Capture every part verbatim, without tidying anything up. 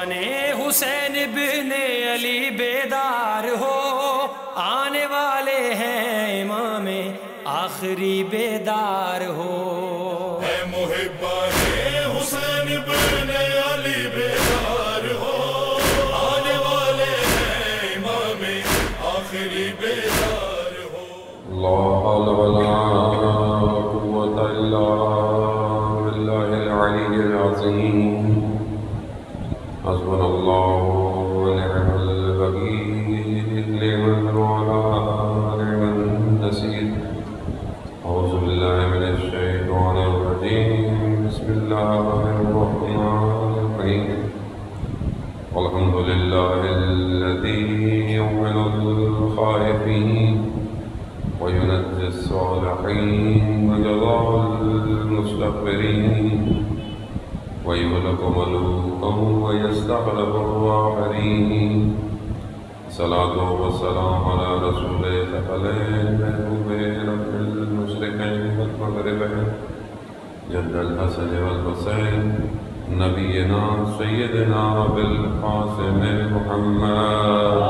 محبان حسین ابن علی بیدار ہو، آنے والے ہیں امام آخری بیدار ہو۔ اے محبان حسین ابن علی بیدار ہو، آنے والے ہیں امام آخری بیدار ہو۔ لا حول ولا قوة إلا بالله العلي العظيم، حسبنا الله ونعم الوكيل، نعم المولى نعم النصير۔ أعوذ بالله من الشيطان الرجيم، بسم الله الرحمن الرحيم، والحمد لله الذي يؤمن الخائفين وينجي الصالحين وجزاء المستكبرين ويهلك ملوكا ويستخلف الآخرين۔ صلاة والسلام على رسول الثقلين محبوب رب المشرقين والمغربين جد الحسن والحسين، نبينا سيدنا بالقاسم محمد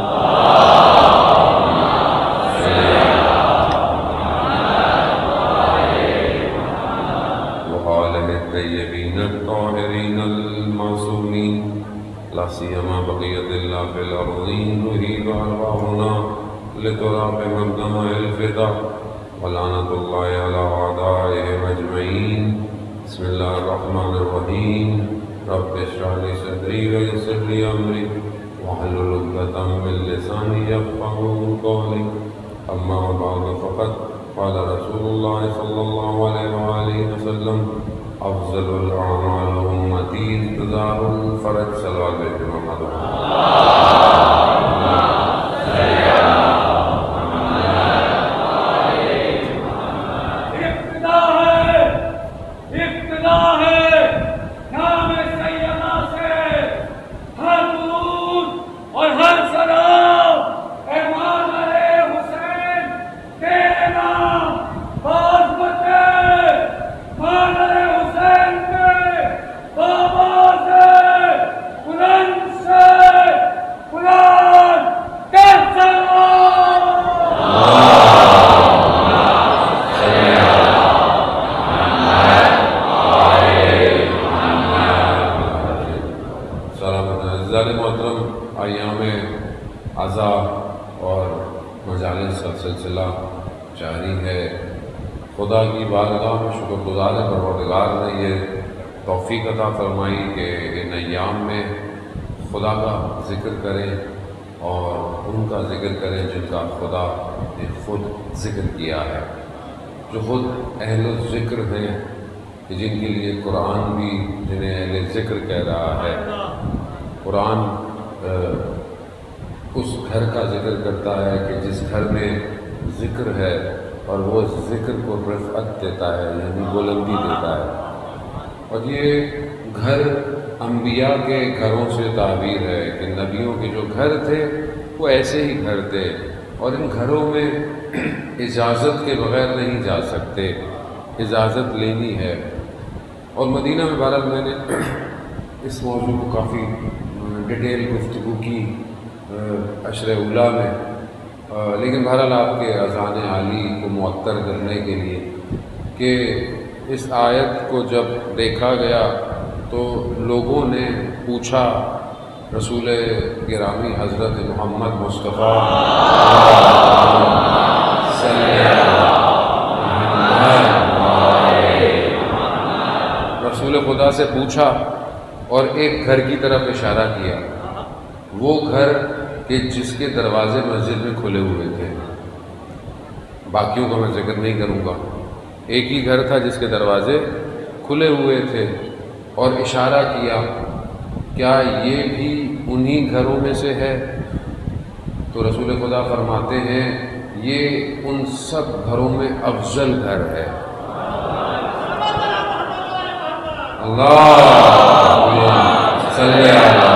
الطيبين الطاهرين المعصومين، لا سيما بقية الله في الأرضين، نريد أرواحنا لتراب مبدأ الفداء، ولعنة الله على أعدائهم أجمعين۔ بسم الله الرحمن الرحيم، رب اشرح لي صدري ويسر لي أمري واحلل عقدة من لساني يفقهوا قولي، أما بعد فقد قال رسول الله صلى الله عليه وآله وسلم: افضل الاعمال امتی انتظار الفرج۔ صلوات محمد۔ ابتدا ہے ابتدا ہے نام سیدنا سے ہر درود اور ہر سلام اے مادر حسین، تیرے نام باز بچے مادر محترم ایام عزا اور مجالس کا سلسلہ جاری ہے۔ خدا کی بارگاہ میں شکر گزار ہے پروردگار نے یہ توفیق عطا فرمائی کہ ان ایام میں خدا کا ذکر کریں اور ان کا ذکر کریں جن کا خدا نے خود ذکر کیا ہے، جو خود اہل الذکر ہیں، کہ جن کے لیے قرآن بھی جنہیں اہل ذکر کہہ رہا ہے۔ قرآن اس گھر کا ذکر کرتا ہے کہ جس گھر میں ذکر ہے، اور وہ ذکر کو رفعت دیتا ہے، یعنی بلندی دیتا ہے۔ اور یہ گھر انبیاء کے گھروں سے تعبیر ہے کہ نبیوں کے جو گھر تھے وہ ایسے ہی گھر تھے، اور ان گھروں میں اجازت کے بغیر نہیں جا سکتے، اجازت لینی ہے۔ اور مدینہ میں بہرحال میں نے اس موضوع کو کافی ڈیٹیل گفتگو کی عشر اولیٰ میں، لیکن بہرحال آپ کے اذان عالی کو معطر کرنے کے لیے کہ اس آیت کو جب دیکھا گیا تو لوگوں نے پوچھا رسول گرامی حضرت محمد مصطفیٰ رسول خدا سے پوچھا اور ایک گھر کی طرف اشارہ کیا، وہ گھر کہ جس کے دروازے مسجد میں کھلے ہوئے تھے۔ باقیوں کا میں ذکر نہیں کروں گا، ایک ہی گھر تھا جس کے دروازے کھلے ہوئے تھے، اور اشارہ کیا کیا یہ بھی انہی گھروں میں سے ہے؟ تو رسول خدا فرماتے ہیں یہ ان سب گھروں میں افضل گھر ہے۔ اللہم صلی اللہ،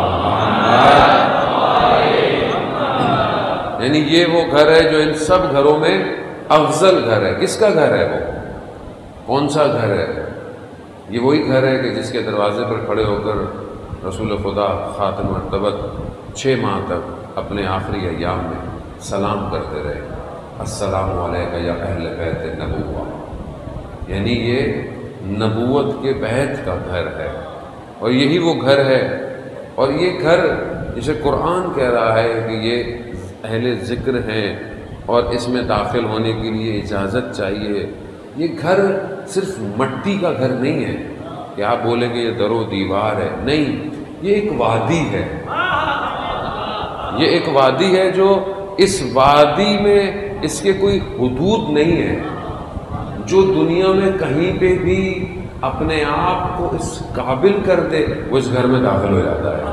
یعنی یہ وہ گھر ہے جو ان سب گھروں میں افضل گھر ہے۔ کس کا گھر ہے؟ وہ کون سا گھر ہے؟ یہ وہی گھر ہے کہ جس کے دروازے پر کھڑے ہو کر رسول خدا خاتم مرتبت چھ ماہ تک اپنے آخری ایام میں سلام کرتے رہے، السلام علیکہ یا اہل بیت نبوہ، یعنی یہ نبوت کے بیت کا گھر ہے، اور یہی وہ گھر ہے، اور یہ گھر جسے قرآن کہہ رہا ہے کہ یہ اہل ذکر ہیں اور اس میں داخل ہونے کے لیے اجازت چاہیے۔ یہ گھر صرف مٹی کا گھر نہیں ہے کہ آپ بولیں کہ یہ در و دیوار ہے، نہیں، یہ ایک وادی ہے، یہ ایک وادی ہے جو اس وادی میں اس کے کوئی حدود نہیں ہے، جو دنیا میں کہیں پہ بھی اپنے آپ کو اس قابل کر دے وہ اس گھر میں داخل ہو جاتا ہے۔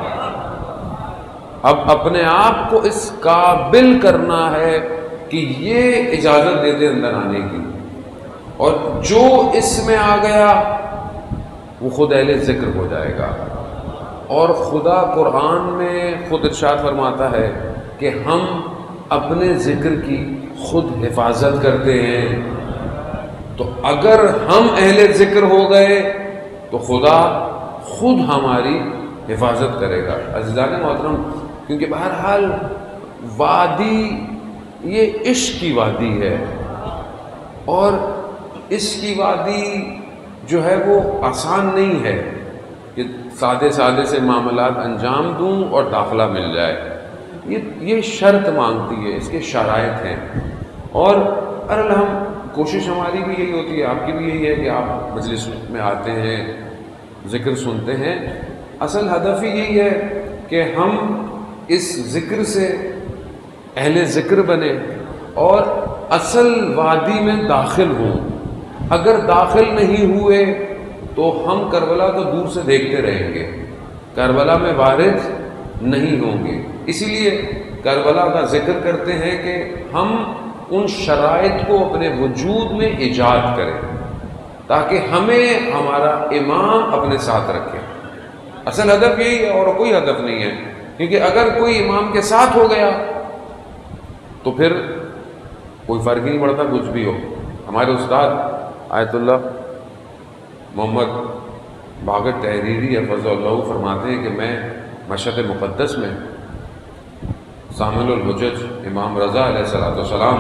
اب اپنے آپ کو اس قابل کرنا ہے کہ یہ اجازت دے دے اندر آنے کی، اور جو اس میں آ گیا وہ خود اہل ذکر ہو جائے گا۔ اور خدا قرآن میں خود ارشاد فرماتا ہے کہ ہم اپنے ذکر کی خود حفاظت کرتے ہیں، تو اگر ہم اہل ذکر ہو گئے تو خدا خود ہماری حفاظت کرے گا۔ عزیزان محترم، کیونکہ بہرحال وادی یہ عشق کی وادی ہے، اور اس کی وادی جو ہے وہ آسان نہیں ہے کہ سادے سادے سے معاملات انجام دوں اور داخلہ مل جائے، یہ یہ شرط مانگتی ہے، اس کے شرائط ہیں، اور الحم کوشش ہماری بھی یہی ہوتی ہے، آپ کی بھی یہی ہے کہ آپ مجلس میں آتے ہیں، ذکر سنتے ہیں، اصل ہدف ہی یہی ہے کہ ہم اس ذکر سے اہل ذکر بنے اور اصل وادی میں داخل ہوں۔ اگر داخل نہیں ہوئے تو ہم کربلا کو دور سے دیکھتے رہیں گے، کربلا میں وارد نہیں ہوں گے۔ اسی لیے کربلا کا ذکر کرتے ہیں کہ ہم ان شرائط کو اپنے وجود میں ایجاد کریں تاکہ ہمیں ہمارا امام اپنے ساتھ رکھے۔ اصل ہدف یہی ہے اور کوئی ہدف نہیں ہے، کیونکہ اگر کوئی امام کے ساتھ ہو گیا تو پھر کوئی فرق ہی نہیں پڑتا، کچھ بھی ہو۔ ہمارے استاد آیت اللہ محمد باغر تحریری حفظ اللہ فرماتے ہیں کہ میں مشہد مقدس میں سامل الحجج امام رضا علیہ الصلوۃ والسلام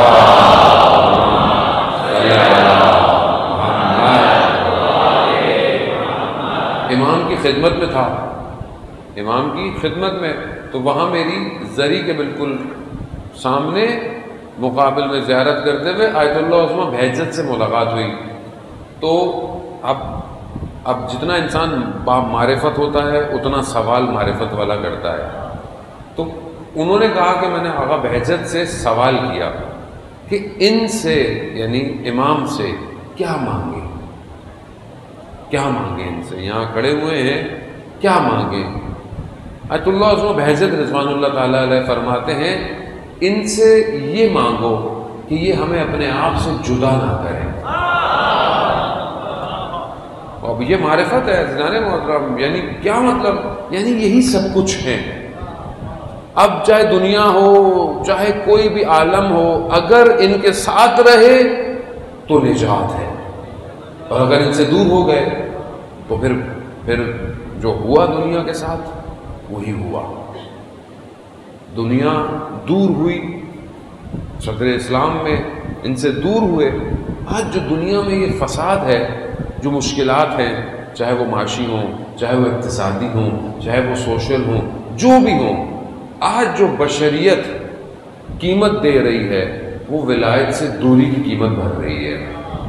امام کی خدمت میں تھا، امام کی خدمت میں، تو وہاں میری زری کے بالکل سامنے مقابل میں زیارت کرتے ہوئے آیت اللہ عظمہ بہجت سے ملاقات ہوئی۔ تو اب اب جتنا انسان با معرفت ہوتا ہے اتنا سوال معرفت والا کرتا ہے، تو انہوں نے کہا کہ میں نے آقا بہجت سے سوال کیا کہ ان سے یعنی امام سے کیا مانگے، کیا مانگے، ان سے یہاں کھڑے ہوئے ہیں کیا مانگے۔ آیت اللہ عظمہ بہجت رضوان اللہ تعالیٰ علیہ فرماتے ہیں ان سے یہ مانگو کہ یہ ہمیں اپنے آپ سے جدا نہ کریں۔ اب یہ معرفت ہے جنان محترم، یعنی کیا مطلب، یعنی یہی سب کچھ ہے۔ اب چاہے دنیا ہو چاہے کوئی بھی عالم ہو، اگر ان کے ساتھ رہے تو نجات ہے، اور اگر ان سے دور ہو گئے تو پھر پھر جو ہوا دنیا کے ساتھ وہی ہوا، دنیا دور ہوئی، صدر اسلام میں ان سے دور ہوئے۔ آج جو دنیا میں یہ فساد ہے، جو مشکلات ہیں، چاہے وہ معاشی ہوں، چاہے وہ اقتصادی ہوں، چاہے وہ سوشل ہوں، جو بھی ہوں، آج جو بشریت قیمت دے رہی ہے وہ ولایت سے دوری کی قیمت بھر رہی ہے،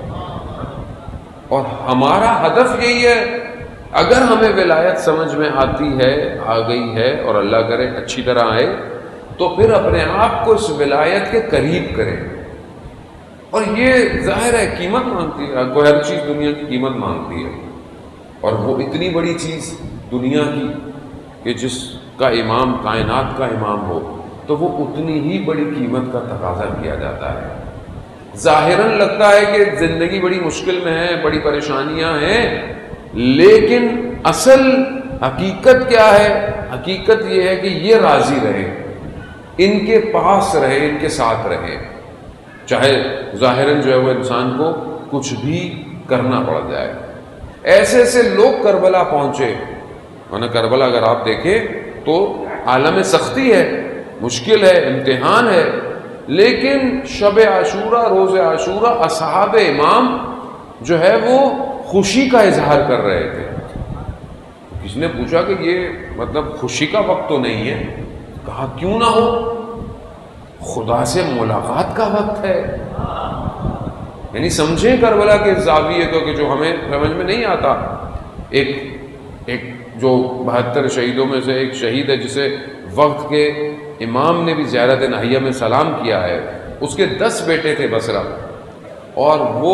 اور ہمارا ہدف یہی ہے اگر ہمیں ولایت سمجھ میں آتی ہے، آ گئی ہے، اور اللہ کرے اچھی طرح آئے، تو پھر اپنے آپ کو اس ولایت کے قریب کریں۔ اور یہ ظاہر ہے قیمت مانگتی ہے، کوئی ہر چیز دنیا کی قیمت مانگتی ہے، اور وہ اتنی بڑی چیز دنیا کی کہ جس کا امام کائنات کا امام ہو تو وہ اتنی ہی بڑی قیمت کا تقاضا کیا جاتا ہے۔ ظاہراً لگتا ہے کہ زندگی بڑی مشکل میں ہے، بڑی پریشانیاں ہیں، لیکن اصل حقیقت کیا ہے؟ حقیقت یہ ہے کہ یہ راضی رہے، ان کے پاس رہے، ان کے ساتھ رہے، چاہے ظاہراً جو ہے وہ انسان کو کچھ بھی کرنا پڑ جائے۔ ایسے ایسے لوگ کربلا پہنچے ورنہ کربلا اگر آپ دیکھیں تو عالم سختی ہے، مشکل ہے، امتحان ہے، لیکن شب عاشورہ، روز عاشورہ اصحاب امام جو ہے وہ خوشی کا اظہار کر رہے تھے۔ کسی نے پوچھا کہ یہ مطلب خوشی کا وقت تو نہیں ہے؟ کہا کیوں نہ ہو، خدا سے ملاقات کا وقت ہے۔ یعنی سمجھیں کربلا کے زاویے کو کہ جو ہمیں سمجھ میں نہیں آتا۔ ایک ایک جو بہتر شہیدوں میں سے ایک شہید ہے جسے وقت کے امام نے بھی زیارت ناہیہ میں سلام کیا ہے، اس کے دس بیٹے تھے بصرہ، اور وہ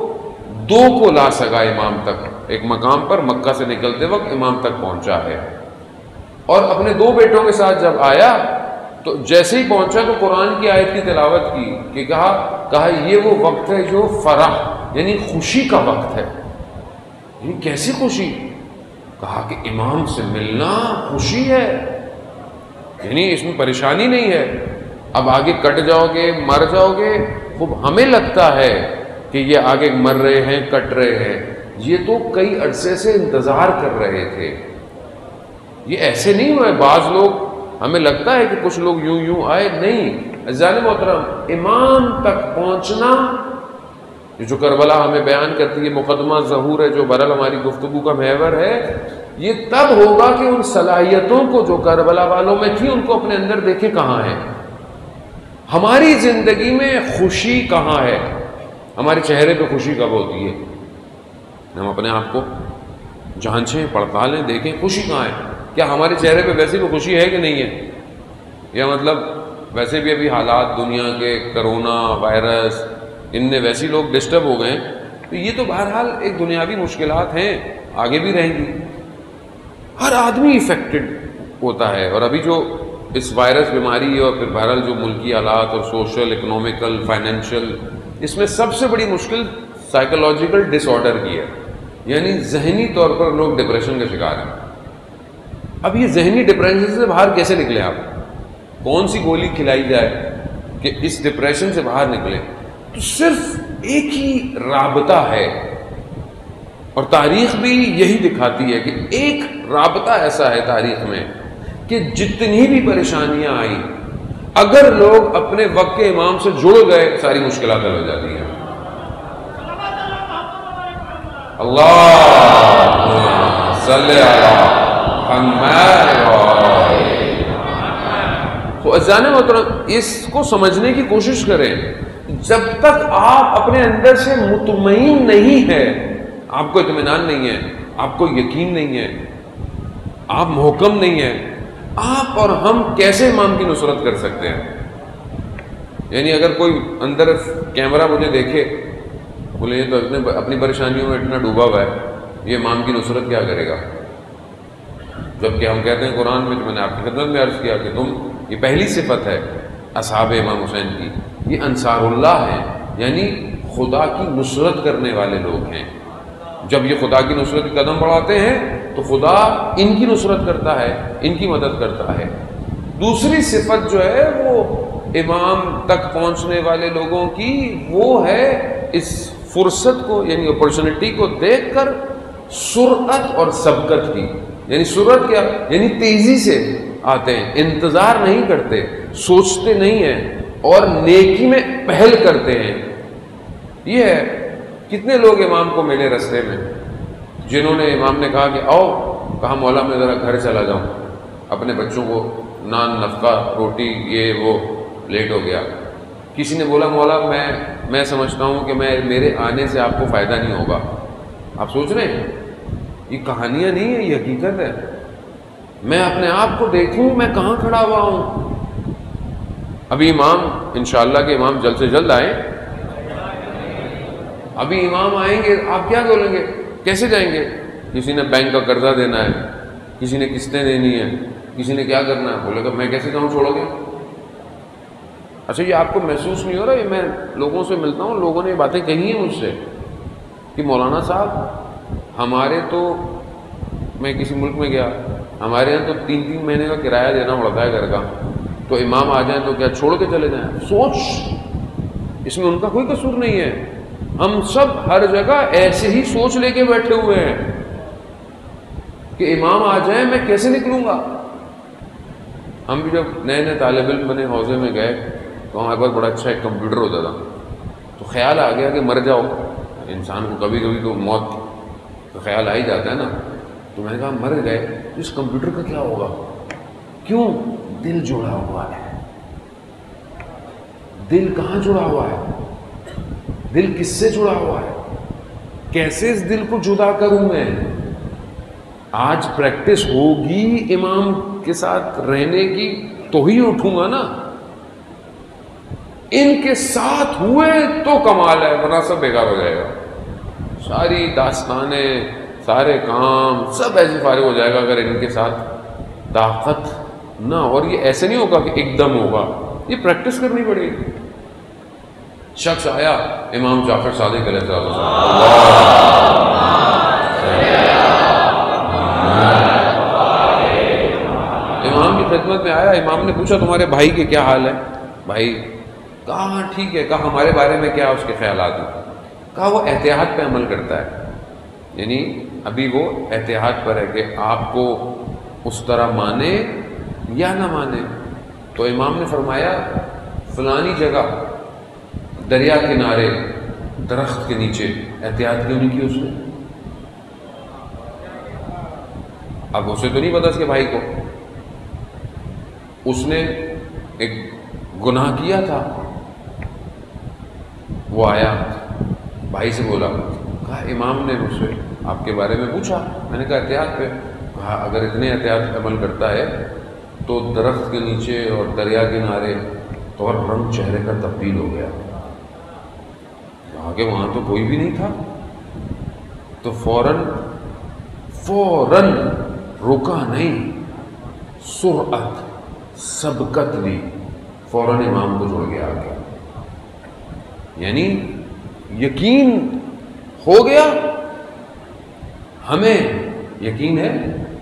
دو کو لا سکا امام تک، ایک مقام پر مکہ سے نکلتے وقت امام تک پہنچا ہے، اور اپنے دو بیٹوں کے ساتھ جب آیا تو جیسے ہی پہنچا تو قرآن کی آیت کی تلاوت کی کہ کہا کہا یہ وہ وقت ہے جو فرح یعنی خوشی کا وقت ہے۔ یعنی کیسی خوشی؟ کہا کہ امام سے ملنا خوشی ہے، یعنی اس میں پریشانی نہیں ہے، اب آگے کٹ جاؤ گے، مر جاؤ گے، خوب ہمیں لگتا ہے کہ یہ آگے مر رہے ہیں، کٹ رہے ہیں، یہ تو کئی عرصے سے انتظار کر رہے تھے۔ یہ ایسے نہیں ہوئے، بعض لوگ ہمیں لگتا ہے کہ کچھ لوگ یوں یوں آئے، نہیں۔ عزیزان محترم، امام تک پہنچنا جو کربلا ہمیں بیان کرتی ہے، مقدمہ ظہور ہے جو برحال ہماری گفتگو کا محور ہے، یہ تب ہوگا کہ ان صلاحیتوں کو جو کربلا والوں میں تھی ان کو اپنے اندر دیکھیں کہاں ہے۔ ہماری زندگی میں خوشی کہاں ہے؟ ہمارے چہرے پہ خوشی کب ہوتی ہے؟ ہم اپنے آپ کو جانچیں، پڑتالیں، دیکھیں خوشی کہاں ہے۔ کیا ہمارے چہرے پہ ویسے بھی خوشی ہے کہ نہیں ہے؟ یا مطلب ویسے بھی ابھی حالات دنیا کے، کرونا وائرس، ان میں ویسے لوگ ڈسٹرب ہو گئے، تو یہ تو بہرحال ایک دنیاوی مشکلات ہیں، آگے بھی رہیں گی، ہر آدمی افیکٹڈ ہوتا ہے۔ اور ابھی جو اس وائرس بیماری اور پھر بہرحال جو ملکی حالات اور سوشل، اکنومیکل، فائنینشیل، اس میں سب سے بڑی مشکل سائیکولوجیکل ڈس آرڈر کی ہے، یعنی ذہنی طور پر لوگ ڈپریشن کا شکار ہیں۔ اب یہ ذہنی ڈپریشن سے باہر کیسے نکلیں؟ آپ کون سی گولی کھلائی جائے کہ اس ڈپریشن سے باہر نکلیں؟ تو صرف ایک ہی رابطہ ہے، اور تاریخ بھی یہی دکھاتی ہے کہ ایک رابطہ ایسا ہے تاریخ میں کہ جتنی بھی پریشانیاں آئیں، اگر لوگ اپنے وقت کے امام سے جڑ گئے ساری مشکلات حل ہو جاتی ہیں۔ اللہ صلی اللہ تو عزیزان محترم اس کو سمجھنے کی کوشش کریں۔ جب تک آپ اپنے اندر سے مطمئن نہیں ہے، آپ کو اطمینان نہیں ہے، آپ کو یقین نہیں ہے، آپ محکم نہیں ہیں، آپ اور ہم کیسے امام کی نصرت کر سکتے ہیں؟ یعنی اگر کوئی اندر کیمرہ مجھے دیکھے، بولے یہ تو اپنی پریشانیوں میں اتنا ڈوبا ہوا ہے، یہ امام کی نصرت کیا کرے گا؟ جبکہ ہم کہتے ہیں قرآن میں، جو میں نے آپ کی خدمت میں عرض کیا کہ تم، یہ پہلی صفت ہے اصحاب امام حسین کی، یہ انصار اللہ ہیں، یعنی خدا کی نصرت کرنے والے لوگ ہیں۔ جب یہ خدا کی نصرت کی قدم بڑھاتے ہیں تو خدا ان کی نصرت کرتا ہے، ان کی مدد کرتا ہے۔ دوسری صفت جو ہے وہ امام تک پہنچنے والے لوگوں کی، وہ ہے اس فرصت کو یعنی اپرچونٹی کو دیکھ کر سرعت اور سبقت کی۔ یعنی سرعت کیا؟ یعنی تیزی سے آتے ہیں، انتظار نہیں کرتے، سوچتے نہیں ہیں، اور نیکی میں پہل کرتے ہیں۔ یہ ہے کتنے لوگ امام کو ملے رستے میں جنہوں نے، امام نے کہا کہ آؤ، کہا مولا میں ذرا گھر چلا جاؤں، اپنے بچوں کو نان، نفقہ، روٹی، یہ وہ، لیٹ ہو گیا۔ کسی نے بولا مولا میں میں سمجھتا ہوں کہ میں میرے آنے سے آپ کو فائدہ نہیں ہوگا۔ آپ سوچ رہے ہیں یہ کہانیاں نہیں ہیں، یہ حقیقت ہے۔ میں اپنے آپ کو دیکھوں میں کہاں کھڑا ہوا ہوں۔ ابھی امام انشاءاللہ کہ امام جلد سے جلد آئیں، ابھی امام آئیں گے، آپ کیا بولیں گے؟ کیسے جائیں گے؟ کسی نے بینک کا قرضہ دینا ہے، کسی نے قسطیں دینی ہے، کسی نے کیا کرنا ہے، بولے گا میں کیسے جاؤں، چھوڑو گے؟ اچھا یہ آپ کو محسوس نہیں ہو رہا؟ یہ میں لوگوں سے ملتا ہوں، لوگوں نے یہ باتیں کہی ہیں مجھ سے کہ مولانا صاحب ہمارے تو، میں کسی ملک میں گیا، ہمارے یہاں تو تین تین مہینے کا کرایہ دینا پڑتا ہے گھر کا، تو امام آ جائیں تو کیا چھوڑ کے چلے جائیں؟ سوچ، اس میں ان کا کوئی قصور نہیں ہے، ہم سب ہر جگہ ایسے ہی سوچ لے کے بیٹھے ہوئے ہیں کہ امام آ جائیں میں کیسے نکلوں گا. ہم بھی جب نئے نئے طالب علم بنے حوضے میں گئے تو ہمارے پاس بڑا اچھا ایک کمپیوٹر ہوتا تھا. تو خیال آ گیا کہ مر جاؤ, انسان کو کبھی کبھی تو موت کا خیال آ ہی جاتا ہے نا. تو میں نے کہا مر گئے تو اس کمپیوٹر کا کیا ہوگا؟ کیوں؟ دل جڑا ہوا ہے. دل کہاں جڑا ہوا ہے؟ دل کس سے جڑا ہوا ہے؟ کیسے اس دل کو جدا کروں میں؟ آج پریکٹس ہوگی امام کے ساتھ رہنے کی تو ہی اٹھوں گا نا. ان کے ساتھ ہوئے تو کمال ہے, ورنہ سب بیکار ہو جائے گا. ساری داستانیں, سارے کام سب ایسے فارغ ہو جائے گا اگر ان کے ساتھ طاقت نہ. اور یہ ایسے نہیں ہوگا کہ ایک دم ہوگا, یہ پریکٹس کرنی پڑے گی. شخص آیا امام جعفر صادق علیہ السلام, امام کی خدمت میں آیا. امام نے پوچھا تمہارے بھائی کے کیا حال ہے؟ بھائی کہا ہاں ٹھیک ہے. کہا ہمارے بارے میں کیا اس کے خیالات ہیں؟ کہا وہ احتیاط پہ عمل کرتا ہے, یعنی ابھی وہ احتیاط پر ہے کہ آپ کو اس طرح مانے یا نہ مانے. تو امام نے فرمایا فلانی جگہ دریا کنارے درخت کے نیچے احتیاط کیوں نہیں کی اس نے؟ اب اسے تو نہیں پتا اس کے بھائی کو, اس نے ایک گناہ کیا تھا. وہ آیا بھائی سے بولا, کہا امام نے مجھ سے آپ کے بارے میں پوچھا. میں نے کہا احتیاط پہ. کہا اگر اتنے احتیاط عمل کرتا ہے تو درخت کے نیچے اور دریا کنارے تو اور رنگ چہرے کا تبدیل ہو گیا. کہا کہ وہاں تو کوئی بھی نہیں تھا. تو فوراً فوراً رکا نہیں, سرعت سبقت لی, فوراً امام کو جڑ گیا آگے. یعنی یقین ہو گیا, ہمیں یقین ہے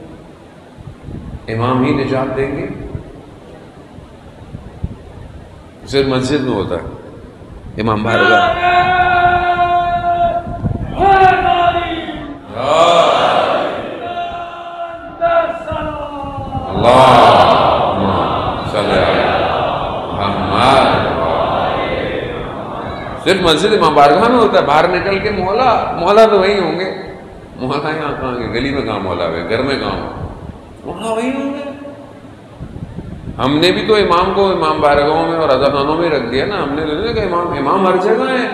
امام ہی نجات دیں گے. صرف مسجد میں ہوتا ہے امام باہر گیا. صرف مسجد امام بارگاہ میں ہوتا ہے. باہر نکل کے مولا مولا تو وہی ہوں گے. مولا یہاں کہاں گے؟ گلی میں کہاں مولا ہے؟ گھر میں کہاں مولا وہی ہوں گے. ہم نے بھی تو امام کو امام بارگاہوں میں اور رضا خانوں میں رکھ دیا نا. ہم نے کہا امام امام ہر جگہ ہے.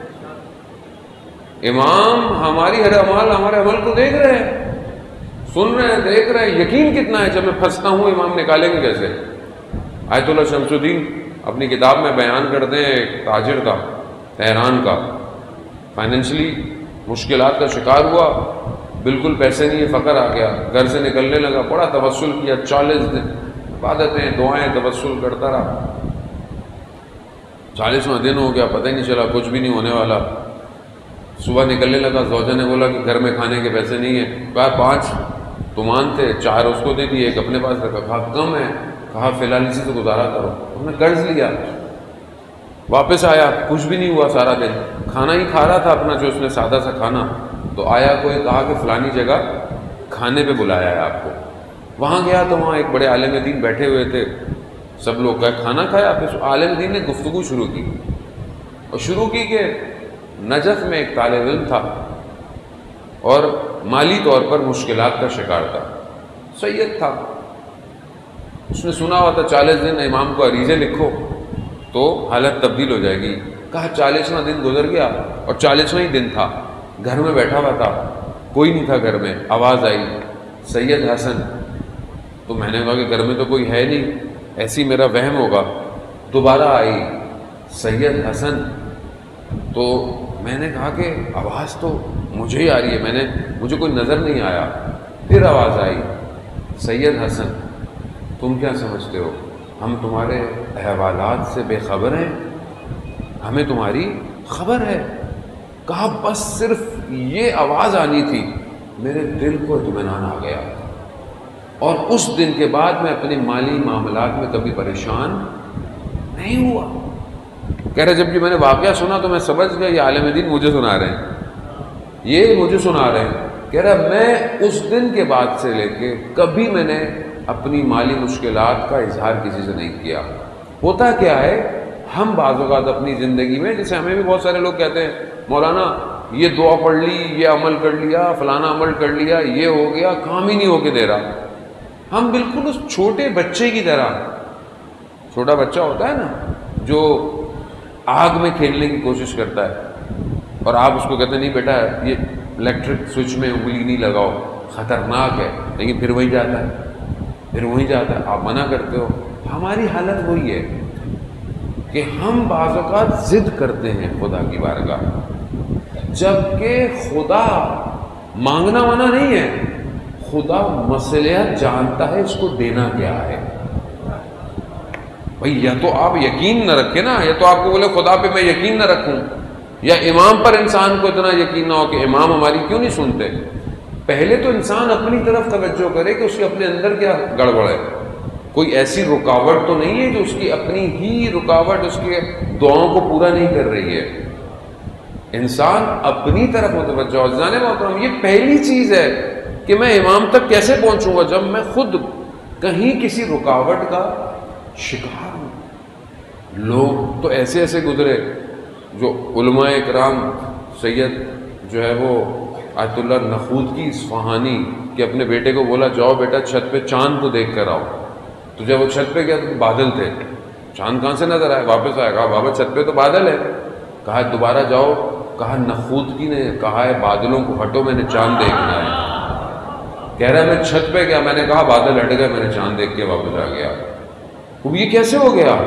امام ہماری ہر عمل ہمارے عمل کو دیکھ رہے ہیں, سن رہے ہیں, دیکھ رہے ہیں. یقین کتنا ہے جب میں پھنستا ہوں امام نکالیں گے کیسے؟ آیت اللہ شمس الدین اپنی کتاب میں بیان کرتے ہیں ایک تاجر کا, تہران کا, فائنینشلی مشکلات کا شکار ہوا, بالکل پیسے نہیں, فقر آ گیا, گھر سے نکلنے لگا, بڑا توسل کیا, چالیس دن عبادتیں دعائیں توسل کرتا رہا. چالیسواں دن ہو گیا, پتہ ہی نہیں چلا, کچھ بھی نہیں ہونے والا. صبح نکلنے لگا, زوجہ نے بولا کہ گھر میں کھانے کے پیسے نہیں ہیں. کہا پانچ تمان تھے, چار اس کو دے دی, ایک اپنے پاس رکھا. کہا کم ہے. کہا فی الحال اسی سے گزارا کرو. اس نے قرض لیا. واپس آیا, کچھ بھی نہیں ہوا سارا دن, کھانا ہی کھا رہا تھا اپنا جو اس نے سادہ سا کھانا. تو آیا کوئی, کہا کہ فلانی جگہ کھانے پہ بلایا ہے آپ کو. وہاں گیا تو وہاں ایک بڑے عالم دین بیٹھے ہوئے تھے, سب لوگ کا کھانا کھایا. پھر عالم دین نے گفتگو شروع کی, اور شروع کی کہ نجف میں ایک طالب علم تھا اور مالی طور پر مشکلات کا شکار تھا, سید تھا. اس نے سنا ہوا تھا چالیس دن امام کو عریضے لکھو تو حالت تبدیل ہو جائے گی. کہا چالیسواں دن گزر گیا اور چالیسواں ہی دن تھا, گھر میں بیٹھا ہوا تھا, کوئی نہیں تھا گھر میں. آواز آئی سید حسن. تو میں نے کہا کہ گھر میں تو کوئی ہے نہیں, ایسی میرا وہم ہوگا. دوبارہ آئی سید حسن. تو میں نے کہا کہ آواز تو مجھے ہی آ رہی ہے, میں نے مجھے کوئی نظر نہیں آیا. پھر آواز آئی سید حسن. تم کیا سمجھتے ہو ہم تمہارے احوالات سے بے خبر ہیں؟ ہمیں تمہاری خبر ہے. کہا بس صرف یہ آواز آنی تھی, میرے دل کو اطمینان آ گیا. اور اس دن کے بعد میں اپنے مالی معاملات میں کبھی پریشان نہیں ہوا. کہہ رہے جب یہ میں نے واقعہ سنا تو میں سمجھ گیا یہ عالم دین مجھے سنا رہے ہیں, یہ مجھے سنا رہے ہیں کہہ رہا میں اس دن کے بعد سے لے کے کبھی میں نے اپنی مالی مشکلات کا اظہار کسی سے نہیں کیا. ہوتا کیا ہے ہم بعض اوقات اپنی زندگی میں، جیسے ہمیں بھی بہت سارے لوگ کہتے ہیں مولانا یہ دعا پڑھ لی، یہ عمل کر لیا، فلانا عمل کر لیا، یہ ہو گیا، کام ہی نہیں ہو کے دے رہا. ہم بالکل اس چھوٹے بچے کی طرح، چھوٹا بچہ ہوتا ہے نا جو آگ میں کھیلنے کی کوشش کرتا ہے اور آپ اس کو کہتے ہیں نہیں بیٹا یہ الیکٹرک سوئچ میں انگلی نہیں لگاؤ خطرناک ہے، لیکن پھر وہی جاتا ہے پھر وہی جاتا ہے آپ منع کرتے ہو. ہماری حالت وہی ہے کہ ہم بعض اوقات ضد کرتے ہیں خدا کی بارگاہ، جبکہ خدا مانگنا منع نہیں ہے، خدا مصلحت جانتا ہے اس کو دینا کیا ہے. بھئی یا تو آپ یقین نہ رکھیں نا، یا تو آپ کو بولے خدا پہ میں یقین نہ رکھوں، یا امام پر انسان کو اتنا یقین نہ ہو کہ امام ہماری کیوں نہیں سنتے. پہلے تو انسان اپنی طرف توجہ کرے کہ اس کے اپنے اندر کیا گڑبڑ ہے. کوئی ایسی رکاوٹ تو نہیں ہے جو اس کی اپنی ہی رکاوٹ اس کے دعاؤں کو پورا نہیں کر رہی ہے. انسان اپنی طرف متوجہ ہو. جانے محترم یہ پہلی چیز ہے کہ میں امام تک کیسے پہنچوں گا جب میں خود کہیں کسی رکاوٹ کا شکار ہوں. لوگ تو ایسے ایسے گزرے جو علماء اکرام، سید جو ہے وہ آیت اللہ نخود کی اصفہانی کہ اپنے بیٹے کو بولا جاؤ بیٹا چھت پہ چاند کو دیکھ کر آؤ. تو جب وہ چھت پہ گیا تو بادل تھے، چاند کہاں سے نظر آئے؟ واپس آیا، کہا بابا چھت پہ تو بادل ہے. کہا دوبارہ جاؤ، کہا نخودگی نے کہا ہے بادلوں کو ہٹو میں نے چاند دیکھنا ہے. کہہ رہا میں چھت پہ گیا، میں نے کہا بادل ہٹ گئے، میں نے چاند دیکھ کے واپس آ گیا. اب یہ کیسے ہو گیا؟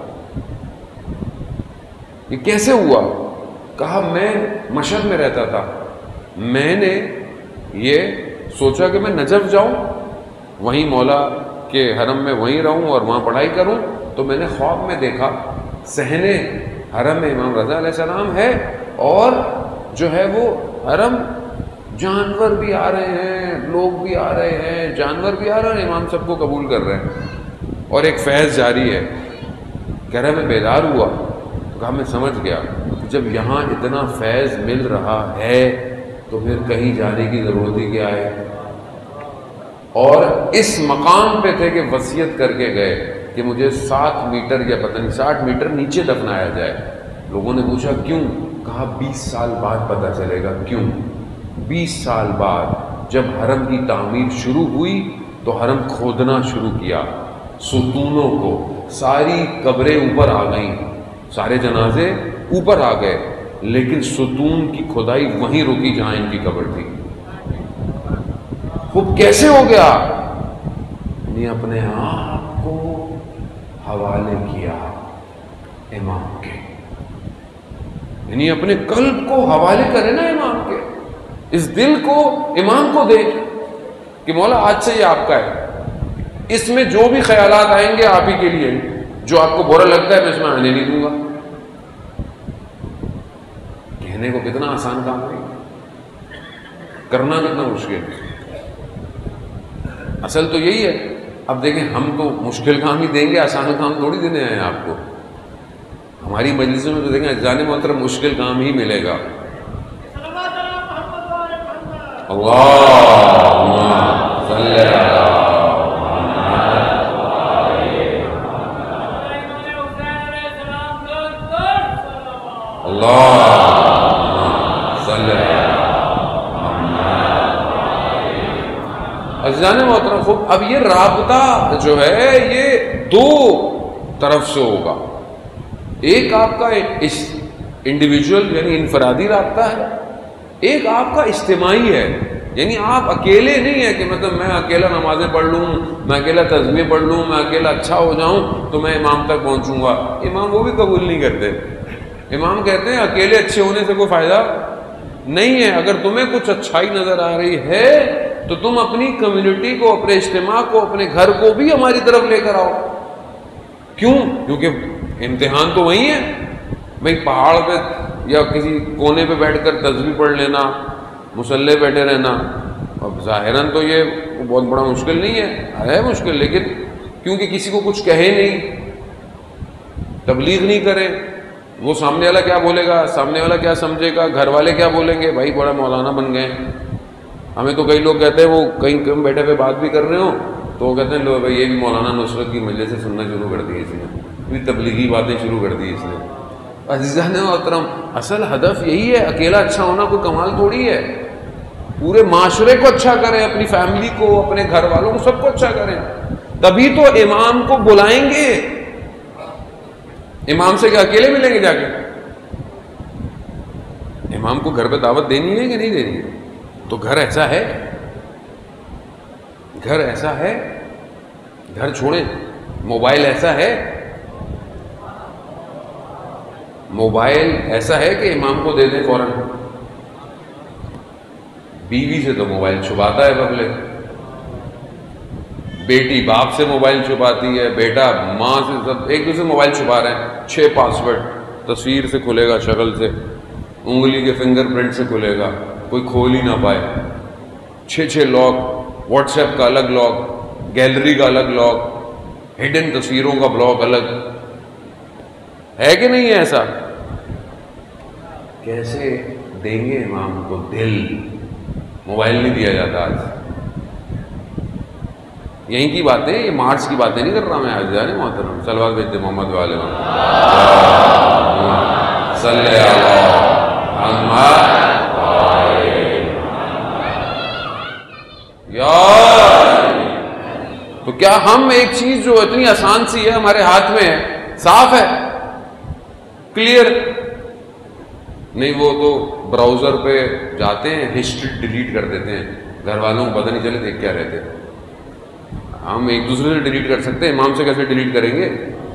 یہ کیسے ہوا؟ کہا میں مشہد میں رہتا تھا، میں نے یہ سوچا کہ میں نجف جاؤں، وہیں مولا کے حرم میں وہیں رہوں اور وہاں پڑھائی کروں. تو میں نے خواب میں دیکھا صحن حرم میں امام رضا علیہ السلام ہے اور جو ہے وہ حرم جانور بھی آ رہے ہیں، لوگ بھی آ رہے ہیں، جانور بھی آ رہے ہیں، امام سب کو قبول کر رہے ہیں اور ایک فیض جاری ہے. کہہ رہا میں بیدار ہوا، کہا میں سمجھ گیا کہ جب یہاں اتنا فیض مل رہا ہے تو پھر کہیں جانے کی ضرورت ہی کیا ہے. اور اس مقام پہ تھے کہ وصیت کر کے گئے کہ مجھے سات میٹر یا پتہ نہیں ساٹھ میٹر نیچے دفنایا جائے. لوگوں نے پوچھا کیوں؟ کہا بیس سال بعد پتہ چلے گا کیوں. بیس سال بعد جب حرم کی تعمیر شروع ہوئی تو حرم کھودنا شروع کیا، ستونوں کو، ساری قبریں اوپر آ گئیں، سارے جنازے اوپر آ گئے، لیکن ستون کی کھدائی وہیں رکی جہاں ان کی قبر تھی. خوب کیسے ہو گیا؟ نے اپنے آپ کو حوالے کیا امام کے، یعنی اپنے قلب کو حوالے کرے نا امام کے، اس دل کو امام کو دے کہ مولا آج سے یہ آپ کا ہے، اس میں جو بھی خیالات آئیں گے آپ ہی کے لیے، جو آپ کو برا لگتا ہے میں اس میں آنے نہیں دوں گا. کہنے کو کتنا آسان کام ہے، کرنا کتنا مشکل ہے. اصل تو یہی ہے. اب دیکھیں ہم تو مشکل کام ہی دیں گے، آسان کام تھوڑی دینے آئے ہیں آپ کو. ہماری مجلسوں میں تو دیکھیں جانے محترم مشکل کام ہی ملے گا. اللہم صلی علی اللہ عزیزان محترم. خوب اب یہ رابطہ جو ہے یہ دو طرف سے ہوگا. ایک آپ کا انڈیویجول یعنی انفرادی رابطہ ہے، ایک آپ کا اجتماعی ہے. یعنی آپ اکیلے نہیں ہیں کہ مطلب میں اکیلا نمازیں پڑھ لوں، میں اکیلا تسبیح پڑھ لوں، میں اکیلا اچھا ہو جاؤں تو میں امام تک پہنچوں گا. امام وہ بھی قبول نہیں کرتے. امام کہتے ہیں اکیلے اچھے ہونے سے کوئی فائدہ نہیں ہے. اگر تمہیں کچھ اچھائی نظر آ رہی ہے تو تم اپنی کمیونٹی کو، اپنے اجتماع کو، اپنے گھر کو بھی ہماری طرف لے کر آؤ. کیوں؟ کیونکہ امتحان تو وہی ہے. بھئی پہاڑ پہ یا کسی کونے پہ بیٹھ کر تسبیح پڑھ لینا، مصلی بیٹھے رہنا، اب ظاہراً تو یہ بہت بڑا مشکل نہیں ہے، ہے مشکل، لیکن کیونکہ کسی کو کچھ کہے نہیں، تبلیغ نہیں کرے، وہ سامنے والا کیا بولے گا، سامنے والا کیا سمجھے گا، گھر والے کیا بولیں گے، بھائی بڑا مولانا بن گئے. ہمیں تو کئی لوگ کہتے ہیں وہ کہیں کم بیٹھے پہ بات بھی کر رہے ہوں تو وہ کہتے ہیں لو بھائی یہ بھی مولانا نصرت کی مجلس سے سننا شروع کر دی اس نے، بھی تبلیغی باتیں شروع کر دی اس نے۔ عزیزان محترم، اصل ہدف یہی ہے، اکیلا اچھا ہونا کوئی کمال تھوڑی ہے، پورے معاشرے کو اچھا کریں، اپنی فیملی کو، اپنے گھر والوں کو، سب کو اچھا کریں، تبھی تو امام کو بلائیں گے۔ امام سے کیا اکیلے ملیں گے جا کے؟ امام کو گھر پہ دعوت دینی ہے کہ نہیں دینی ہے؟ تو گھر ایسا ہے، گھر ایسا ہے، گھر چھوڑیں۔ موبائل ایسا ہے، موبائل ایسا ہے کہ امام کو دے دیں فوراً۔ بیوی سے تو موبائل چھپاتا ہے پبلک، بیٹی باپ سے موبائل چھپاتی ہے، بیٹا ماں سے، سب ایک دوسرے موبائل چھپا رہے ہیں۔ چھ پاسورڈ، تصویر سے کھلے گا، شکل سے، انگلی کے فنگر پرنٹ سے کھلے گا، کوئی کھول ہی نہ پائے۔ چھ چھ لاک، واٹس ایپ کا الگ لاک، گیلری کا الگ لاک، ہڈن تصویروں کا بلاک الگ ہے کہ نہیں ہے ایسا؟ کیسے دیں گے امام کو دل؟ موبائل نہیں دیا جاتا آج۔ یہیں کی باتیں، یہ مارچ کی باتیں نہیں کر رہا میں آج، جانے محترم صلوات بھیجتے محمد والے صلی اللہ یا۔ تو کیا ہم ایک چیز جو اتنی آسان سی ہے ہمارے ہاتھ میں ہے، صاف ہے، کلیئر نہیں، وہ تو براؤزر پہ جاتے ہیں، ہسٹری ڈیلیٹ کر دیتے ہیں، گھر والوں کو پتہ نہیں چلے دیکھ کیا رہتے۔ ہم ایک دوسرے سے ڈیلیٹ کر سکتے ہیں، امام سے کیسے ڈیلیٹ کریں گے؟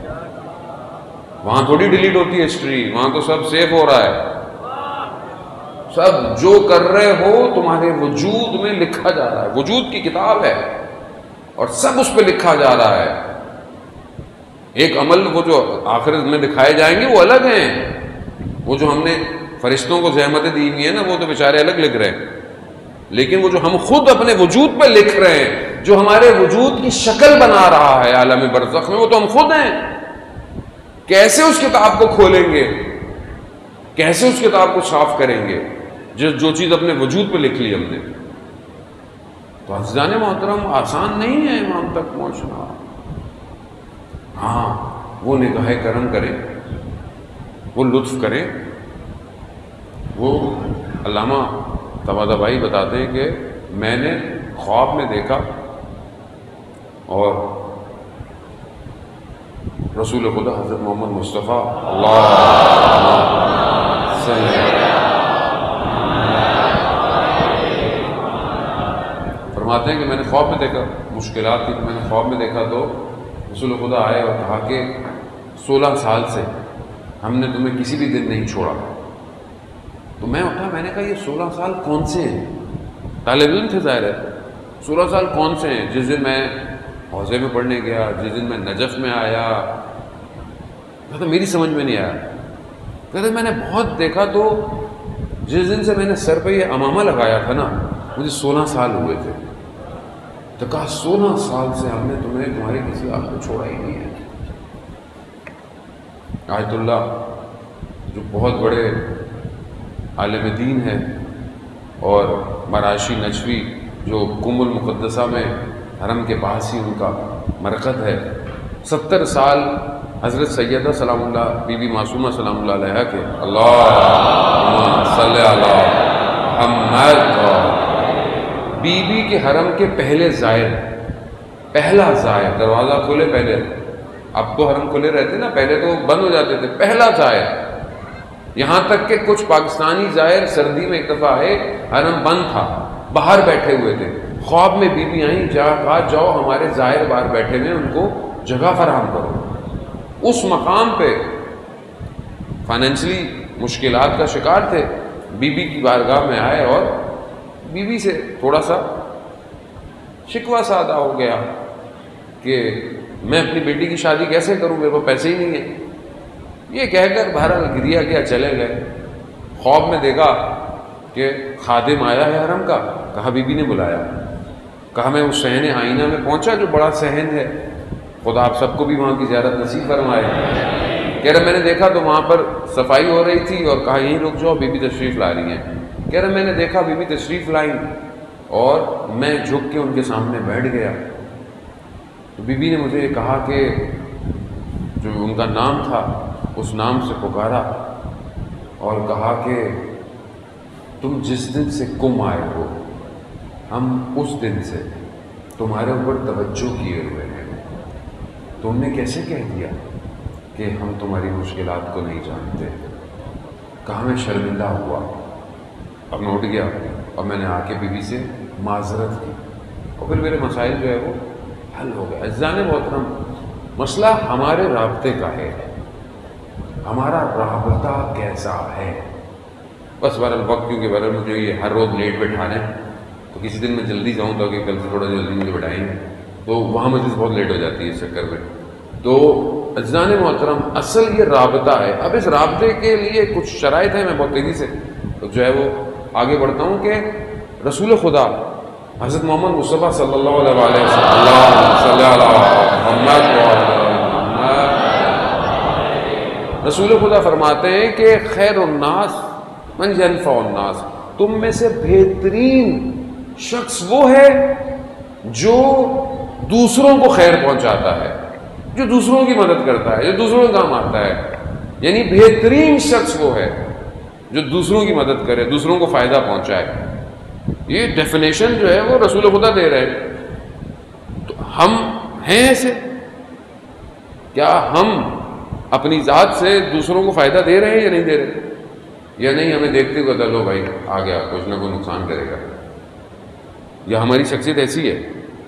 وہاں تھوڑی ڈیلیٹ ہوتی ہے ہسٹری، وہاں تو سب سیو ہو رہا ہے، سب جو کر رہے ہو تمہارے وجود میں لکھا جا رہا ہے، وجود کی کتاب ہے اور سب اس پہ لکھا جا رہا ہے۔ ایک عمل وہ جو آخرت میں دکھائے جائیں گے وہ الگ ہیں، وہ جو ہم نے فرشتوں کو زحمتیں دی ہوئی ہیں نا وہ تو بیچارے الگ لکھ رہے ہیں، لیکن وہ جو ہم خود اپنے وجود پہ لکھ رہے ہیں، جو ہمارے وجود کی شکل بنا رہا ہے عالم برزخ میں، وہ تو ہم خود ہیں۔ کیسے اس کتاب کو کھولیں گے، کیسے اس کتاب کو صاف کریں گے جو جو چیز اپنے وجود پہ لکھ لی ہم نے؟ تو عزیزان محترم آسان نہیں ہے امام تک پہنچنا۔ ہاں وہ نگاہ کرم کریں، وہ لطف کریں۔ وہ علامہ تبادہ بھائی بتاتے ہیں کہ میں نے خواب میں دیکھا اور رسول خدا حضرت محمد مصطفیٰ اللہ فرماتے ہیں کہ میں نے خواب میں دیکھا، مشکلات تھی تو میں نے خواب میں دیکھا تو رسول خدا آئے اور کہا کہ سولہ سال سے ہم نے تمہیں کسی بھی دن نہیں چھوڑا۔ تو میں اٹھا، میں نے کہا یہ سولہ سال کون سے ہیں؟ طالب علم تھے ظاہر ہے، سولہ سال کون سے ہیں؟ جس دن میں حوضے میں پڑھنے گیا، جس دن میں نجف میں آیا، کہتا میری سمجھ میں نہیں آیا۔ کہتے میں نے بہت دیکھا تو جس دن سے میں نے سر پہ یہ امامہ لگایا تھا نا مجھے سولہ سال ہوئے تھے۔ تو کہا سولہ سال سے ہم نے تمہیں تمہارے کسی آپ کو چھوڑا ہی نہیں ہے۔ آیت اللہ جو بہت بڑے عالم دین ہے اور مراشی نجوی جو قم المقدسہ میں حرم کے پاس ہی ان کا مرکز ہے، ستر سال حضرت سیدہ سلام اللہ بی بی معصومہ سلام اللہ علیہ کے اللہم صلی علی محمد بی بی کے حرم کے پہلے زائر، پہلا زائر، دروازہ کھولے پہلے، اب تو حرم کھلے رہتے نا، پہلے تو بند ہو جاتے تھے، پہلا زائر۔ یہاں تک کہ کچھ پاکستانی زائر سردی میں ایک دفعہ آئے، حرم بند تھا، باہر بیٹھے ہوئے تھے، خواب میں بی بی آئیں، جا کہا جاؤ ہمارے زائر باہر بیٹھے ہوئے ان کو جگہ فراہم کرو۔ اس مقام پہ فائنینشلی مشکلات کا شکار تھے، بی بی کی بارگاہ میں آئے اور بی بی سے تھوڑا سا شکوہ سا ادا ہو گیا کہ میں اپنی بیٹی کی شادی کیسے کروں، میرے پاس پیسے ہی نہیں ہیں۔ یہ کہہ کر بہرحال گریا گیا، چلے گئے۔ خواب میں دیکھا کہ خادم آیا ہے حرم کا، کہا بی بی نے بلایا، کہا میں اس صحن آئینہ میں پہنچا جو بڑا صحن ہے، خدا آپ سب کو بھی وہاں کی زیارت نصیب فرمائے۔ کہہ رہا میں نے دیکھا تو وہاں پر صفائی ہو رہی تھی اور کہا یہیں رک جاؤ، بی بی تشریف لا رہی ہیں۔ کہہ رہا میں نے دیکھا بی بی تشریف لائیں اور میں جھک کے ان کے سامنے بیٹھ گیا. تو بی بی نے مجھے کہا کہ جو ان کا نام تھا اس نام سے پکارا اور کہا کہ تم جس دن سے کم آئے ہو ہم اس دن سے تمہارے اوپر توجہ کیے ہوئے ہیں. تم نے کیسے کہہ دیا کہ ہم تمہاری مشکلات کو نہیں جانتے؟ کہا میں شرمندہ ہوا. اب میں اٹھ گیا اور میں نے آ کے بی بی سے معذرت کی اور پھر میرے مسائل جو ہے وہ حل ہو گئے. عزیزان محترم، مسئلہ ہمارے رابطے کا ہے، ہمارا رابطہ کیسا ہے. بس بہرحال وقت کیونکہ بہرحال مجھے یہ ہر روز لیٹ بٹھانا ہے، تو کسی دن میں جلدی جاؤں تو کہ کل سے تھوڑا جلدی مجھے بٹھائیں گے تو وہاں مجلس بہت لیٹ ہو جاتی ہے اس چکر میں. تو عزیزان محترم، اصل یہ رابطہ ہے. اب اس رابطے کے لیے کچھ شرائط ہیں، میں بہت تیزی سے جو ہے وہ آگے بڑھتا ہوں کہ رسول خدا حضرت محمد مصطفیٰ صلی اللہ علیہ وسلم رسول خدا فرماتے ہیں کہ خیر الناس من ینفع الناس، تم میں سے بہترین شخص وہ ہے جو دوسروں کو خیر پہنچاتا ہے، جو دوسروں کی مدد کرتا ہے، جو دوسروں کے کام آتا ہے. یعنی بہترین شخص وہ ہے جو دوسروں کی مدد کرے، دوسروں کو فائدہ پہنچائے. یہ ڈیفینیشن جو ہے وہ رسول خدا دے رہے ہیں. تو ہم ہیں ایسے؟ کیا ہم اپنی ذات سے دوسروں کو فائدہ دے رہے ہیں یا نہیں دے رہے؟ یا نہیں ہمیں دیکھتے ہوئے لو بھائی آ گیا کچھ نہ کوئی نقصان کرے گا، یا ہماری شخصیت ایسی ہے؟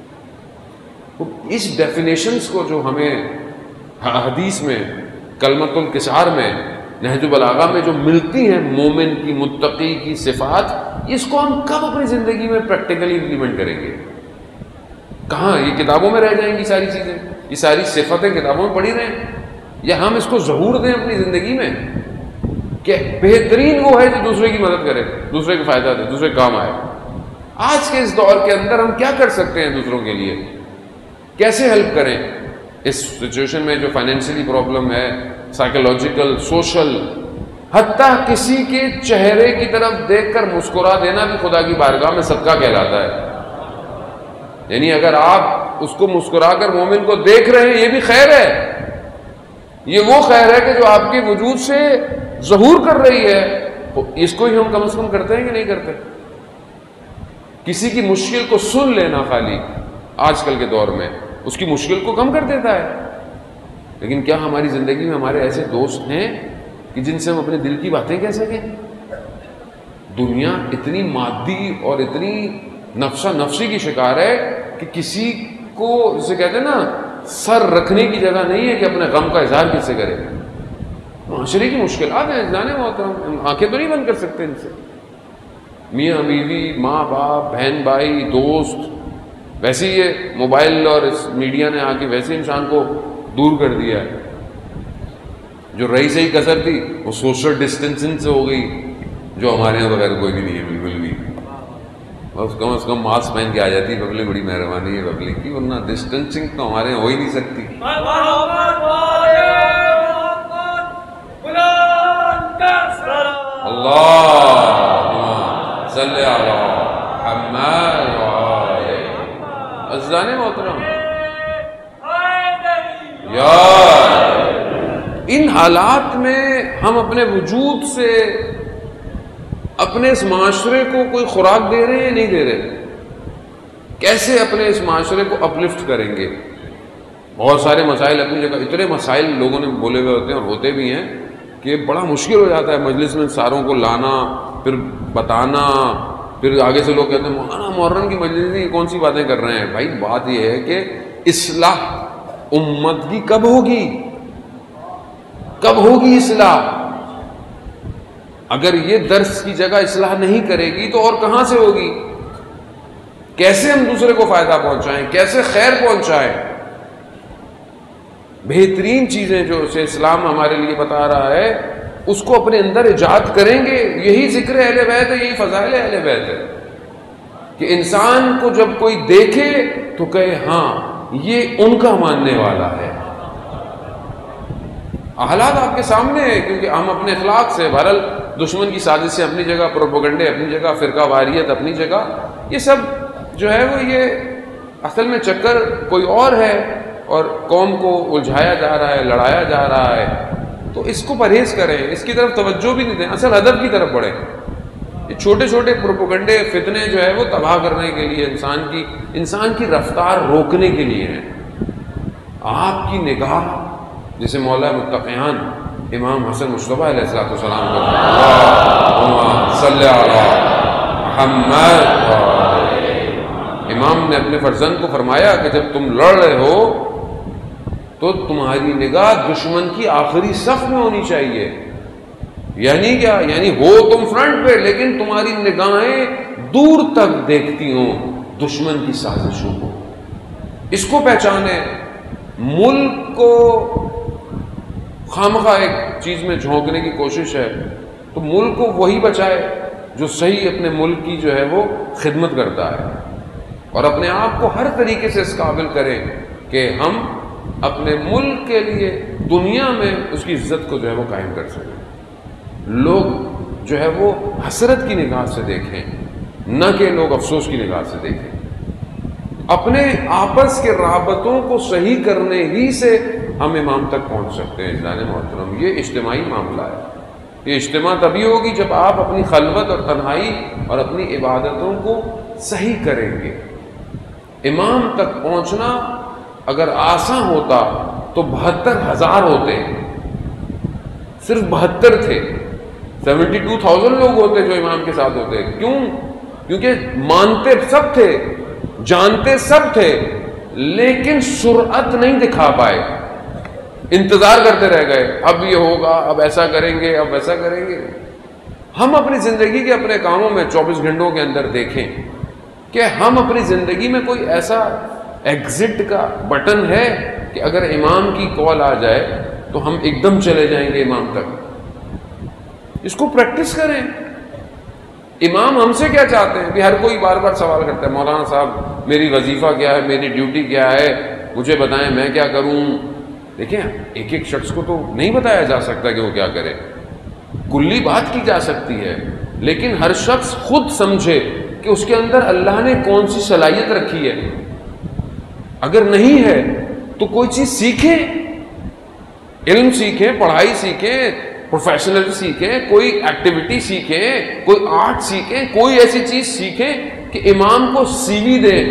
اس ڈیفینیشنز کو جو ہمیں حدیث میں کلمۃ الکسار میں نہج البلاغہ میں جو ملتی ہیں مومن کی، متقی کی صفات، اس کو ہم کب اپنی زندگی میں پریکٹیکلی امپلیمنٹ کریں گے؟ کہاں یہ کتابوں میں رہ جائیں گی ساری چیزیں، یہ ساری صفتیں کتابوں میں پڑھی رہیں، یا ہم اس کو ظہور دیں اپنی زندگی میں کہ بہترین وہ ہے جو دوسرے کی مدد کرے، دوسرے کو فائدہ دے، دوسرے کام آئے. آج کے اس دور کے اندر ہم کیا کر سکتے ہیں دوسروں کے لیے؟ کیسے ہیلپ کریں اس سچویشن میں جو فائنینشلی پرابلم ہے، سائیکولوجیکل، سوشل، حتیٰ کسی کے چہرے کی طرف دیکھ کر مسکرا دینا بھی خدا کی بارگاہ میں صدقہ کہلاتا ہے. یعنی اگر آپ اس کو مسکرا کر مومن کو دیکھ رہے ہیں یہ بھی خیر ہے. یہ وہ خیر ہے کہ جو آپ کے وجود سے ظہور کر رہی ہے. اس کو ہی ہم کم از کم کرتے ہیں کہ نہیں کرتے؟ کسی کی مشکل کو سن لینا خالی آج کل کے دور میں اس کی مشکل کو کم کر دیتا ہے. لیکن کیا ہماری زندگی میں ہمارے ایسے دوست ہیں کہ جن سے ہم اپنے دل کی باتیں کہہ سکیں؟ دنیا اتنی مادی اور اتنی نفسا نفسی کی شکار ہے کہ کسی کو جسے کہتے ہیں نا سر رکھنے کی جگہ نہیں ہے کہ اپنے غم کا اظہار کس سے کرے. معاشرے کی مشکلات ہیں جانے محترم، آنکھیں تو نہیں بند کر سکتے ان سے. میاں بیوی، ماں باپ، بہن بھائی، دوست، ویسے یہ موبائل اور اس میڈیا نے آ کے ویسے انسان کو دور کر دیا ہے. جو رہی صحیح کثر تھی وہ سوشل ڈسٹینسنگ سے ہو گئی، جو ہمارے یہاں بغیر کوئی بھی نہیں ہے بالکل بھی. بس کم از کم ماسک پہن کے آ جاتی ہے پبلک، بڑی مہربانی ہے پبلک کی، ورنہ ڈسٹینسنگ تو ہمارے یہاں ہو ہی نہیں سکتی. اللہ صلی علی محمد عزیزان محترم. یار ان حالات میں ہم اپنے وجود سے اپنے اس معاشرے کو کوئی خوراک دے رہے ہیں نہیں دے رہے؟ کیسے اپنے اس معاشرے کو اپلفٹ کریں گے؟ بہت سارے مسائل اپنی جگہ، اتنے مسائل لوگوں نے بولے ہوئے ہوتے ہیں اور ہوتے بھی ہیں کہ بڑا مشکل ہو جاتا ہے مجلس میں ساروں کو لانا، پھر بتانا، پھر آگے سے لوگ کہتے ہیں مولانا محرم کی مجلس میں کون سی باتیں کر رہے ہیں. بھائی بات یہ ہے کہ اصلاح امت کی کب ہوگی؟ کب ہوگی اصلاح؟ اگر یہ درس کی جگہ اصلاح نہیں کرے گی تو اور کہاں سے ہوگی؟ کیسے ہم دوسرے کو فائدہ پہنچائیں، کیسے خیر پہنچائیں؟ بہترین چیزیں جو اسے اسلام ہمارے لیے بتا رہا ہے اس کو اپنے اندر ایجاد کریں گے. یہی ذکر اہل بیت ہے، یہی فضائل اہل بیت ہے کہ انسان کو جب کوئی دیکھے تو کہے ہاں یہ ان کا ماننے والا ہے. حالات آپ کے سامنے ہیں کیونکہ ہم اپنے اخلاق سے، بہرحال دشمن کی سازش سے اپنی جگہ، پروپیگنڈے اپنی جگہ، فرقہ واریت اپنی جگہ، یہ سب جو ہے وہ یہ اصل میں چکر کوئی اور ہے اور قوم کو الجھایا جا رہا ہے، لڑایا جا رہا ہے. تو اس کو پرہیز کریں، اس کی طرف توجہ بھی نہیں دیں، اصل ادب کی طرف بڑھیں. یہ چھوٹے چھوٹے پروپیگنڈے فتنے جو ہے وہ تباہ کرنے کے لیے، انسان کی انسان کی رفتار روکنے کے لیے ہیں. آپ کی نگاہ جسے مولا متقیان امام حسن مصطفیٰ علیہ الصلوۃ والسلام کا اللہم صلی علی محمد. امام نے اپنے فرزند کو فرمایا کہ جب تم لڑ رہے ہو تو تمہاری نگاہ دشمن کی آخری صف میں ہونی چاہیے. یعنی کیا؟ یعنی ہو تم فرنٹ پہ لیکن تمہاری نگاہیں دور تک دیکھتی ہوں دشمن کی سازشوں کو. اس کو پہچانے. ملک کو خامخواہ ایک چیز میں جھونکنے کی کوشش ہے تو ملک کو وہی بچائے جو صحیح اپنے ملک کی جو ہے وہ خدمت کرتا ہے، اور اپنے آپ کو ہر طریقے سے اس قابل کریں کہ ہم اپنے ملک کے لیے دنیا میں اس کی عزت کو جو ہے وہ قائم کر سکیں. لوگ جو ہے وہ حسرت کی نگاہ سے دیکھیں، نہ کہ لوگ افسوس کی نگاہ سے دیکھیں. اپنے آپس کے رابطوں کو صحیح کرنے ہی سے ہم امام تک پہنچ سکتے ہیں. اجلال محترم، یہ اجتماعی معاملہ ہے. یہ اجتماع تبھی ہوگی جب آپ اپنی خلوت اور تنہائی اور اپنی عبادتوں کو صحیح کریں گے. امام تک پہنچنا اگر آسان ہوتا تو بہتر ہزار ہوتے، صرف بہتر تھے. سیونٹی ٹو تھاؤزینڈ لوگ ہوتے جو امام کے ساتھ ہوتے. کیوں؟ کیونکہ مانتے سب تھے، جانتے سب تھے، لیکن سرعت نہیں دکھا پائے. انتظار کرتے رہ گئے، اب یہ ہوگا، اب ایسا کریں گے، اب ویسا کریں گے. ہم اپنی زندگی کے اپنے کاموں میں چوبیس گھنٹوں کے اندر دیکھیں کہ ہم اپنی زندگی میں کوئی ایسا ایگزٹ کا بٹن ہے کہ اگر امام کی کال آ جائے تو ہم ایک دم چلے جائیں گے امام تک. اس کو پریکٹس کریں. امام ہم سے کیا چاہتے ہیں؟ بھی ہر کوئی بار بار سوال کرتا ہے، مولانا صاحب میری وظیفہ کیا ہے، میری ڈیوٹی کیا ہے، مجھے بتائیں میں کیا کروں. دیکھیں، ایک ایک شخص کو تو نہیں بتایا جا سکتا کہ وہ کیا کرے. کلی بات کی جا سکتی ہے، لیکن ہر شخص خود سمجھے کہ اس کے اندر اللہ نے کون سی صلاحیت رکھی ہے. اگر نہیں ہے تو کوئی چیز سیکھیں، علم سیکھیں، پڑھائی سیکھیں، پروفیشنل سیکھیں، کوئی ایکٹیویٹی سیکھیں، کوئی آرٹ سیکھیں، کوئی ایسی چیز سیکھیں کہ امام کو سی وی دیں.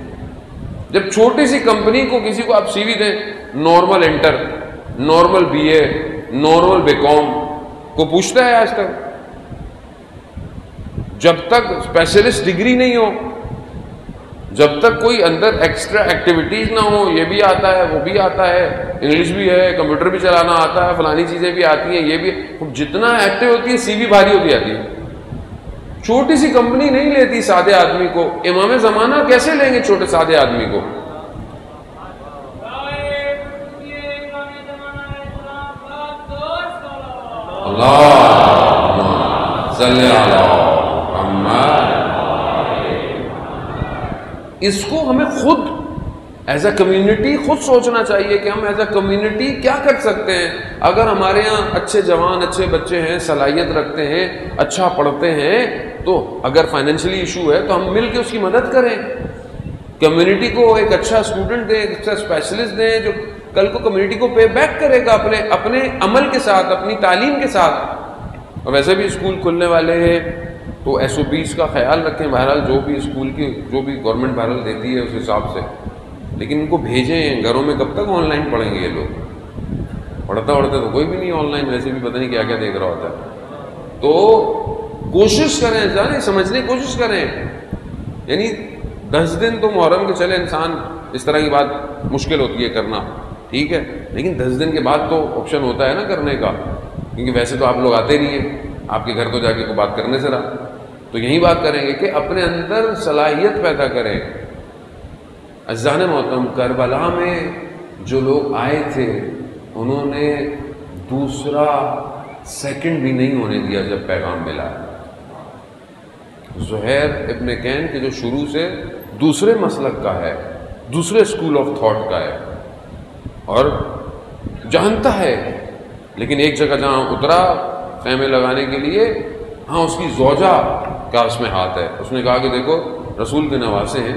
جب چھوٹی سی کمپنی کو کسی کو آپ سی وی دیں، normal inter, normal B A, normal B com, کو پوچھتا ہے آج تک؟ جب تک اسپیشلسٹ ڈگری نہیں ہو، جب تک کوئی اندر ایکسٹرا ایکٹیویٹیز نہ ہو، یہ بھی آتا ہے وہ بھی آتا ہے، انگلش بھی ہے، کمپیوٹر بھی چلانا آتا ہے، فلانی چیزیں بھی آتی ہیں، یہ بھی، جتنا ایکٹیو ہوتی ہے سی وی بھاری ہوتی آتی ہے. چھوٹی سی کمپنی نہیں لیتی سادے آدمی کو. امام زمانہ کیسے لیں گے چھوٹے سادے آدمی کو؟ اللہ صلی علی محمد. اس کو ہمیں خود ایز اے کمیونٹی خود سوچنا چاہیے کہ ہم ایز اے کمیونٹی کیا کر سکتے ہیں. اگر ہمارے یہاں اچھے جوان، اچھے بچے ہیں، صلاحیت رکھتے ہیں، اچھا پڑھتے ہیں، تو اگر فائنینشلی ایشو ہے تو ہم مل کے اس کی مدد کریں. کمیونٹی کو ایک اچھا اسٹوڈنٹ دیں، ایک اچھا اسپیشلسٹ دیں جو کل کو کمیونٹی کو پے بیک کرے گا اپنے اپنے عمل کے ساتھ، اپنی تعلیم کے ساتھ. اور ویسے بھی اسکول کھلنے والے ہیں تو ایس او پیز کا خیال رکھیں. بہرحال جو بھی اسکول کی جو بھی گورنمنٹ بہرحال دیتی ہے اس حساب سے، لیکن ان کو بھیجیں. گھروں میں کب تک آن لائن پڑھیں گے یہ لوگ؟ پڑھتا پڑھتا تو کوئی بھی نہیں آن لائن، ویسے بھی پتہ نہیں کیا کیا دیکھ رہا ہوتا ہے. تو کوشش کریں، جانیں سمجھنے کی کوشش کریں. یعنی دس دن تو محرم کے چلے انسان اس طرح کی بات مشکل ہوتی ہے کرنا، ٹھیک ہے، لیکن دس دن کے بعد تو آپشن ہوتا ہے نا کرنے کا، کیونکہ ویسے تو آپ لوگ آتے نہیں ہیں، آپ کے گھر تو جا کے کوئی بات کرنے سے رہا. تو یہی بات کریں گے کہ اپنے اندر صلاحیت پیدا کریں. عزیزان محترم، کربلا میں جو لوگ آئے تھے انہوں نے دوسرا سیکنڈ بھی نہیں ہونے دیا جب پیغام ملا. زہیر ابن کین کے جو شروع سے دوسرے مسلک کا ہے، دوسرے اسکول آف تھاٹ کا ہے اور جانتا ہے، لیکن ایک جگہ جہاں اترا خیمے لگانے کے لیے، ہاں اس کی زوجہ کا اس میں ہاتھ ہے. اس نے کہا کہ دیکھو رسول کے نواسے ہیں،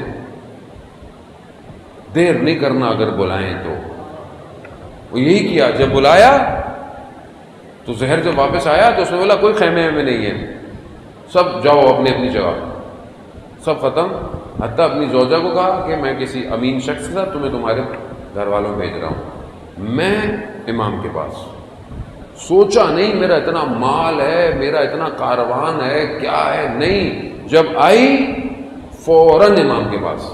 دیر نہیں کرنا اگر بلائیں تو۔ وہ یہی کیا، جب بلایا تو زہر جب واپس آیا تو اس نے بولا کوئی خیمے میں نہیں ہے، سب جاؤ اپنی اپنی جگہ، سب ختم۔ حتیٰ اپنی زوجہ کو کہا کہ میں کسی امین شخص کے ساتھ تمہیں تمہارے گھر والوں میں بھیج رہا ہوں، میں امام کے پاس۔ سوچا نہیں میرا اتنا مال ہے، میرا اتنا کاروان ہے، کیا ہے، نہیں، جب آئی فوراً امام کے پاس۔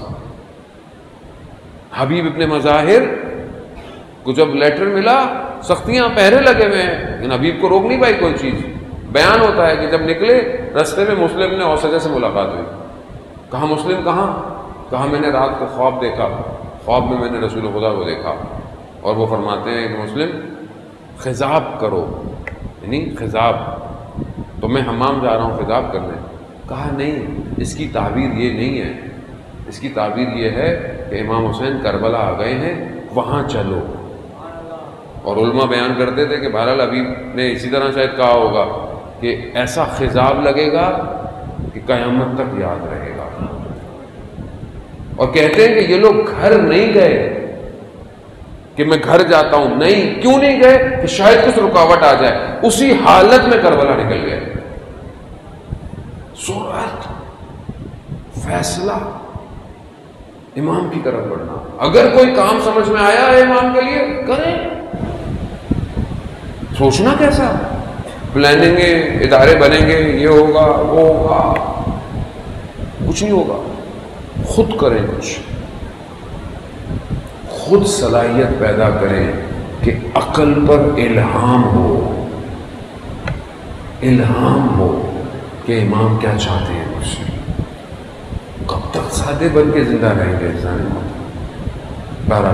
حبیب ابن مظاہر کو جب لیٹر ملا، سختیاں پہرے لگے ہوئے ہیں، لیکن حبیب کو روک نہیں پائی کوئی چیز۔ بیان ہوتا ہے کہ جب نکلے رستے میں مسلم نے اوسجہ سے ملاقات ہوئی، کہا مسلم کہاں؟ کہا میں نے رات کو خواب دیکھا، خواب میں میں نے رسول خدا کو دیکھا، اور وہ فرماتے ہیں کہ مسلم خضاب کرو، یعنی خضاب، تو میں حمام جا رہا ہوں خضاب کرنے۔ کہا نہیں، اس کی تعبیر یہ نہیں ہے، اس کی تعبیر یہ ہے کہ امام حسین کربلا آ گئے ہیں، وہاں چلو۔ اور علماء بیان کرتے تھے کہ بہرحال حبیب نے اسی طرح شاید کہا ہوگا کہ ایسا خضاب لگے گا کہ قیامت تک یاد رہے گا۔ اور کہتے ہیں کہ یہ لوگ گھر نہیں گئے کہ میں گھر جاتا ہوں، نہیں، کیوں نہیں گئے کہ شاید کچھ رکاوٹ آ جائے، اسی حالت میں کربلا نکل گئے۔ سرعت، فیصلہ، امام کی طرف بڑھنا۔ اگر کوئی کام سمجھ میں آیا ہے امام کے لیے کریں، سوچنا کیسا، پلاننگ گے، ادارے بنیں گے، یہ ہوگا وہ ہوگا، کچھ نہیں ہوگا، خود کریں، کچھ خود صلاحیت پیدا کریں کہ عقل پر الہام ہو، الہام ہو کہ امام کیا چاہتے ہیں مجھ سے۔ کب تک سادے بن کے زندہ رہیں گے انسان؟ بارہ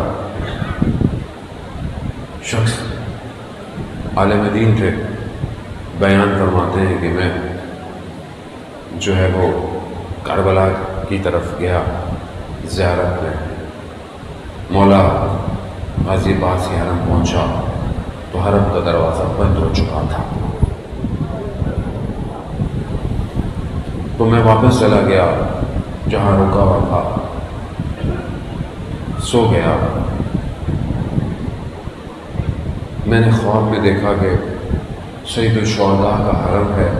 شخص عالم دین تھے، بیان فرماتے ہیں کہ میں جو ہے وہ کربلا کی طرف گیا زیارت میں، مولا غازی پاس سے حرم پہنچا تو حرم کا دروازہ بند ہو چکا تھا، تو میں واپس چلا گیا جہاں رکا ہوا تھا، سو گیا۔ میں نے خواب میں دیکھا کہ سید الشہداء کا حرم ہے،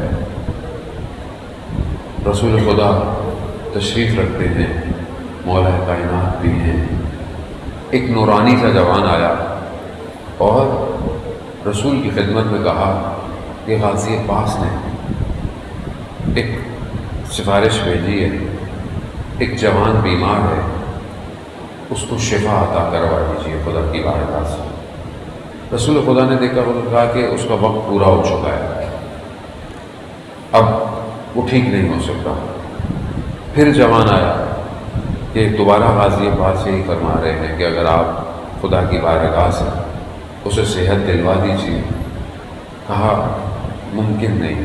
رسول خدا تشریف رکھتے ہیں، مولا کائنات بھی ہیں۔ ایک نورانی سا جوان آیا اور رسول کی خدمت میں کہا کہ غازی عباس نے ایک سفارش بھیجی ہے، ایک جوان بیمار ہے، اس کو شفا عطا کروا دیجیے خدا کی بارگاہ سے۔ رسول خدا نے دیکھا، کہا کہ اس کا وقت پورا ہو چکا ہے، اب وہ ٹھیک نہیں ہو سکتا۔ پھر جوان آیا کہ دوبارہ غازی عباس سے ہی فرما رہے ہیں کہ اگر آپ خدا کی بارگاہ سے اسے صحت دلوا دیجیے۔ کہا ممکن نہیں۔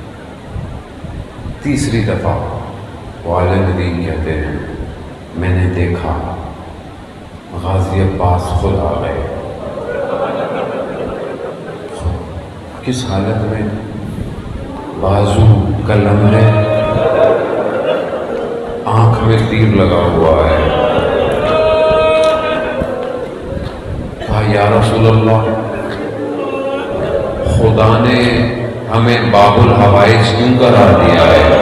تیسری دفعہ وہ عالم دین کہتے ہیں میں نے دیکھا غازی عباس خود آ گئے۔ کس حالت میں؟ بازو کلمرے، آنکھ میں تیر لگا ہوا ہے۔ کہا یا رسول اللہ، خدا نے ہمیں باب الحوائج کیوں قرار دیا ہے؟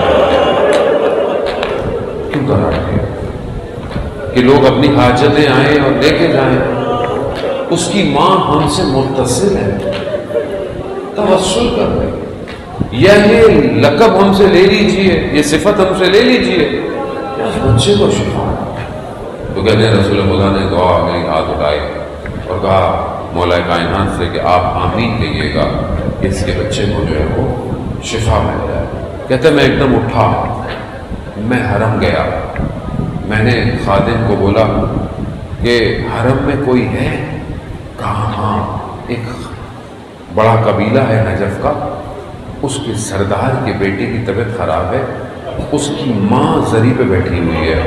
کیوں قرار دیا؟ کہ لوگ اپنی حاجتیں آئیں اور لے کے جائیں۔ اس کی ماں ہم سے متصل ہے، توسل کر رہے، یہ لقب ہم سے لے لیجئے، یہ صفت ہم سے لے لیجئے، اس بچے کو شفا۔ تو کہتے ہیں رسول خدا نے دعا میری ہاتھ اٹھائی اور کہا مولا کائنات سے کہ آپ آمین کہیے گا کہ اس کے بچے کو جو ہے وہ شفا مل جائے۔ کہتے ہیں میں ایک دم اٹھا، میں حرم گیا، میں نے خادم کو بولا کہ حرم میں کوئی ہے؟ کہا ہاں، ایک بڑا قبیلہ ہے نجف کا، اس کے سردار کے بیٹے کی طبیعت خراب ہے، اس کی ماں زری پہ بیٹھی ہوئی ہے۔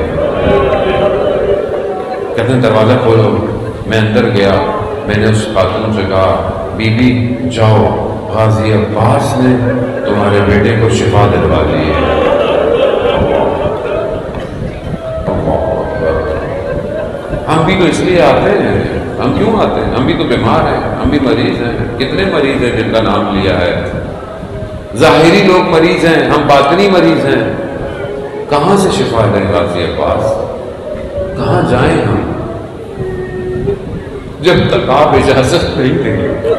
کہتے ہیں دروازہ کھولو۔ میں اندر گیا، میں نے اس خاتون سے کہا بی بی جاؤ، غازی عباس نے تمہارے بیٹے کو شفا دلوا دی ہے۔ تو اس لیے آتے ہیں. ہم کیوں آتے ہیں؟ ہم بھی تو بیمار ہیں, ہم بھی مریض ہیں. کتنے مریض ہیں جن کا نام لیا ہے؟ ظاہری لوگ مریض ہیں, ہم باطنی مریض ہیں. کہاں سے شفا دیں غازی عباس؟ کہاں جائیں ہم جب تک آپ اجازت نہیں دیں گے؟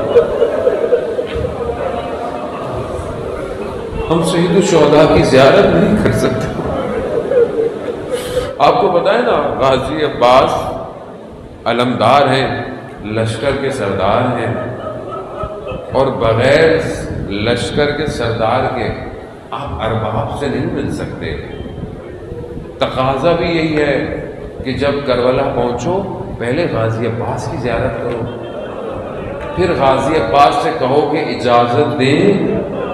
ہم شہید الشہداء کی زیارت نہیں کر سکتے. آپ کو پتا ہے نا, غازی عباس علمدار ہیں, لشکر کے سردار ہیں, اور بغیر لشکر کے سردار کے آپ ارباب سے نہیں مل سکتے. تقاضا بھی یہی ہے کہ جب کربلا پہنچو پہلے غازی عباس کی زیارت کرو, پھر غازی عباس سے کہو کہ اجازت دیں.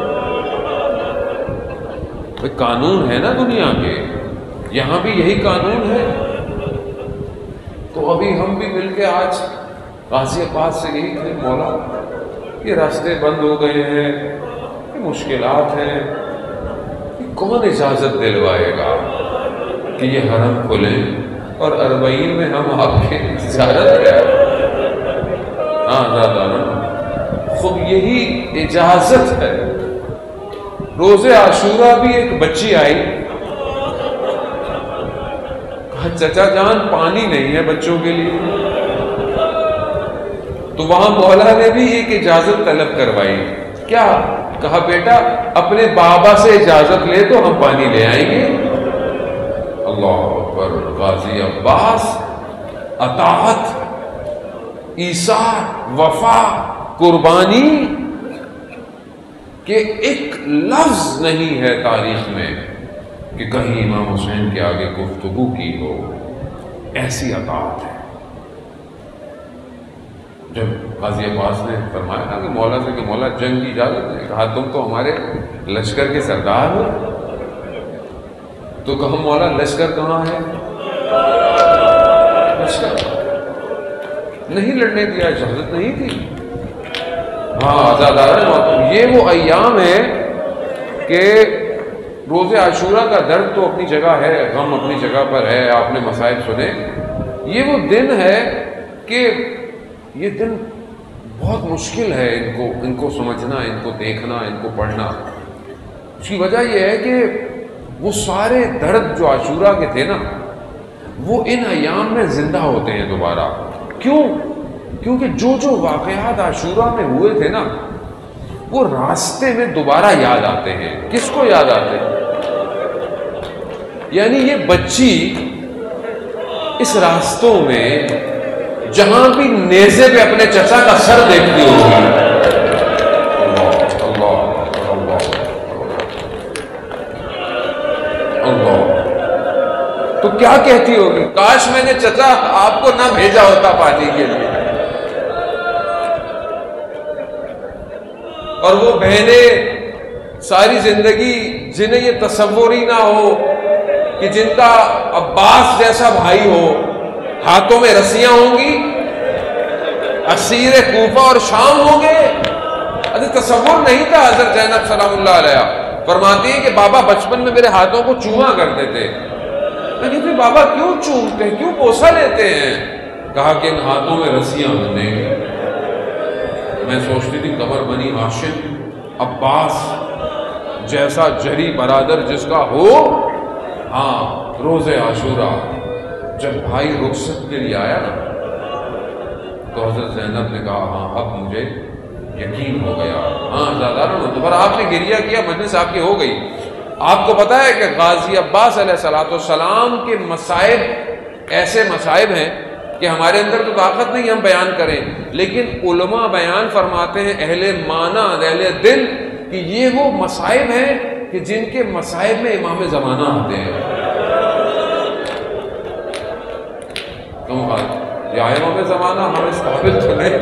قانون ہے نا دنیا کے, یہاں بھی یہی قانون ہے. تو ابھی ہم بھی مل کے آج غازی عباس سے یہی کہیں, مولا یہ راستے بند ہو گئے ہیں, یہ مشکلات ہیں, یہ کون اجازت دلوائے گا کہ یہ حرم کھلیں اور اربعین میں ہم آپ کے زیارت کریں؟ ہاں دادا خود یہی اجازت ہے. روز عاشورہ بھی ایک بچی آئی, کہا چچا جان پانی نہیں ہے بچوں کے لیے. تو وہاں مولا نے بھی ایک اجازت طلب کروائی. کیا؟ کہا بیٹا اپنے بابا سے اجازت لے تو ہم پانی لے آئیں گے. اللہ اکبر. غازی عباس اطاعت, ایثار, وفا, قربانی کہ ایک لفظ نہیں ہے تاریخ میں کہ کہیں امام حسین کے آگے گفتگو کی ہو. ایسی اطاعت ہے. جب غازی عباس نے فرمایا نا کہ مولا سے کہ مولا جنگ کی اجازت ہے, کہا تم تو ہمارے لشکر کے سردار ہو. تو کہا مولا لشکر کہاں ہے؟ لشکر نہیں لڑنے دیا, اجازت نہیں تھی. ہاں آزادار, یہ وہ ایام ہے کہ روز عاشورہ کا درد تو اپنی جگہ ہے, غم اپنی جگہ پر ہے, آپ نے مصائب سنے. یہ وہ دن ہے کہ یہ دن بہت مشکل ہے ان کو ان کو سمجھنا, ان کو دیکھنا, ان کو پڑھنا. اس کی وجہ یہ ہے کہ وہ سارے درد جو عاشورہ کے تھے نا, وہ ان ایام میں زندہ ہوتے ہیں دوبارہ. کیوں؟ کیونکہ جو جو واقعات عاشورہ میں ہوئے تھے نا, وہ راستے میں دوبارہ یاد آتے ہیں. کس کو یاد آتے ہیں؟ یعنی یہ بچی اس راستوں میں جہاں بھی نیزے پہ اپنے چچا کا سر دیکھتی ہوگی, اللہ اللہ اللہ اللہ, تو کیا کہتی ہوگی؟ کاش میں نے چچا آپ کو نہ بھیجا ہوتا پانی کے لیے. اور وہ بہنیں ساری زندگی جنہیں یہ تصور ہی نہ ہو کہ جن کا عباس جیسا بھائی ہو, ہاتھوں میں رسیاں ہوں گی, اسیر کوفہ اور شام ہوں گے. ارے تصور نہیں تھا. حضرت زینب سلام اللہ علیہ فرماتی ہیں کہ بابا بچپن میں میرے ہاتھوں کو چوما کرتے تھے. میں کہتی بابا کیوں چومتے ہیں, کیوں بوسہ لیتے ہیں؟ کہا کہ ان ہاتھوں میں رسیاں بندھیں گے. میں سوچتی تھی قمر بنی ہاشم عباس جیسا جری برادر جس کا ہو, ہاں روز عاشورہ جب بھائی رخصت کے لیے آیا نا, تو حضرت زینب نے کہا ہاں اب مجھے یقین ہو گیا. ہاں زیادہ دوبارہ آپ نے گریہ کیا, مجلس آپ کی ہو گئی. آپ کو پتا ہے کہ غازی عباس علیہ الصلوۃ والسلام کے مصائب ایسے مصائب ہیں کہ ہمارے اندر تو طاقت نہیں ہم بیان کریں, لیکن علماء بیان فرماتے ہیں اہل معنی اہل دل کہ یہ وہ مصائب ہیں کہ جن کے مصائب میں امام زمانہ آتے ہیں. تم یا امام زمانہ ہم اس قابل تو نہیں,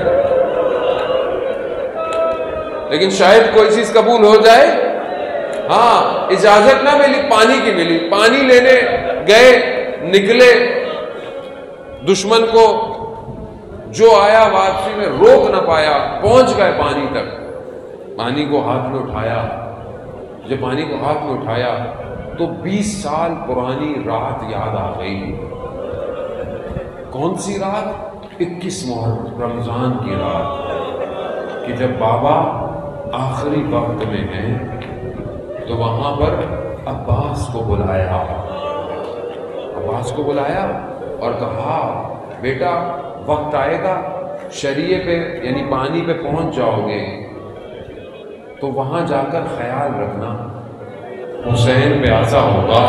لیکن شاید کوئی چیز قبول ہو جائے. ہاں اجازت نہ ملی, پانی کی ملی, پانی لینے گئے, نکلے, دشمن کو جو آیا واپسی میں روک نہ پایا, پہنچ گئے پانی تک. پانی کو ہاتھ میں اٹھایا, جب پانی کو ہاتھ میں اٹھایا تو بیس سال پرانی رات یاد آ گئی. کون سی رات؟ اکیس محرم رمضان کی رات، کہ جب بابا آخری وقت میں ہیں تو وہاں پر عباس کو بلایا عباس کو بلایا اور کہا بیٹا وقت آئے گا شریعے پہ یعنی پانی پہ پہنچ جاؤ گے تو وہاں جا کر خیال رکھنا حسین پیاسا ہوگا۔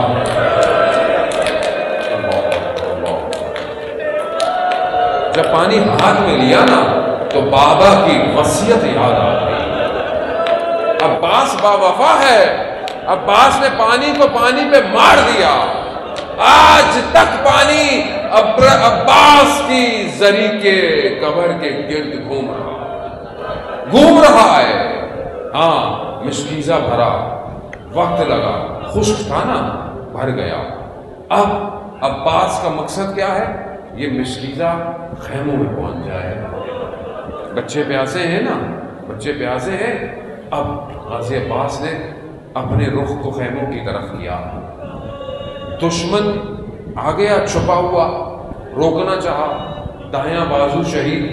جب پانی ہاتھ میں لیا نا تو بابا کی وصیت یاد آ گئی۔ عباس باوفا ہے، عباس نے پانی کو پانی پہ مار دیا، آج تک پانی عباس کی زری کے قبر کے گرد گھوم رہا گھوم رہا ہے۔ ہاں مشکیزہ بھرا، وقت لگا، خشک تھا نا، بھر گیا۔ اب عباس کا مقصد کیا ہے؟ یہ مشکیزہ خیموں میں پہنچ جائے۔ بچے پیاسے ہیں نا، بچے پیاسے ہیں۔ اب غازی عباس نے اپنے رخ کو خیموں کی طرف کیا، دشمن آ گیا چھپا ہوا، روکنا چاہا، دایاں بازو شہید،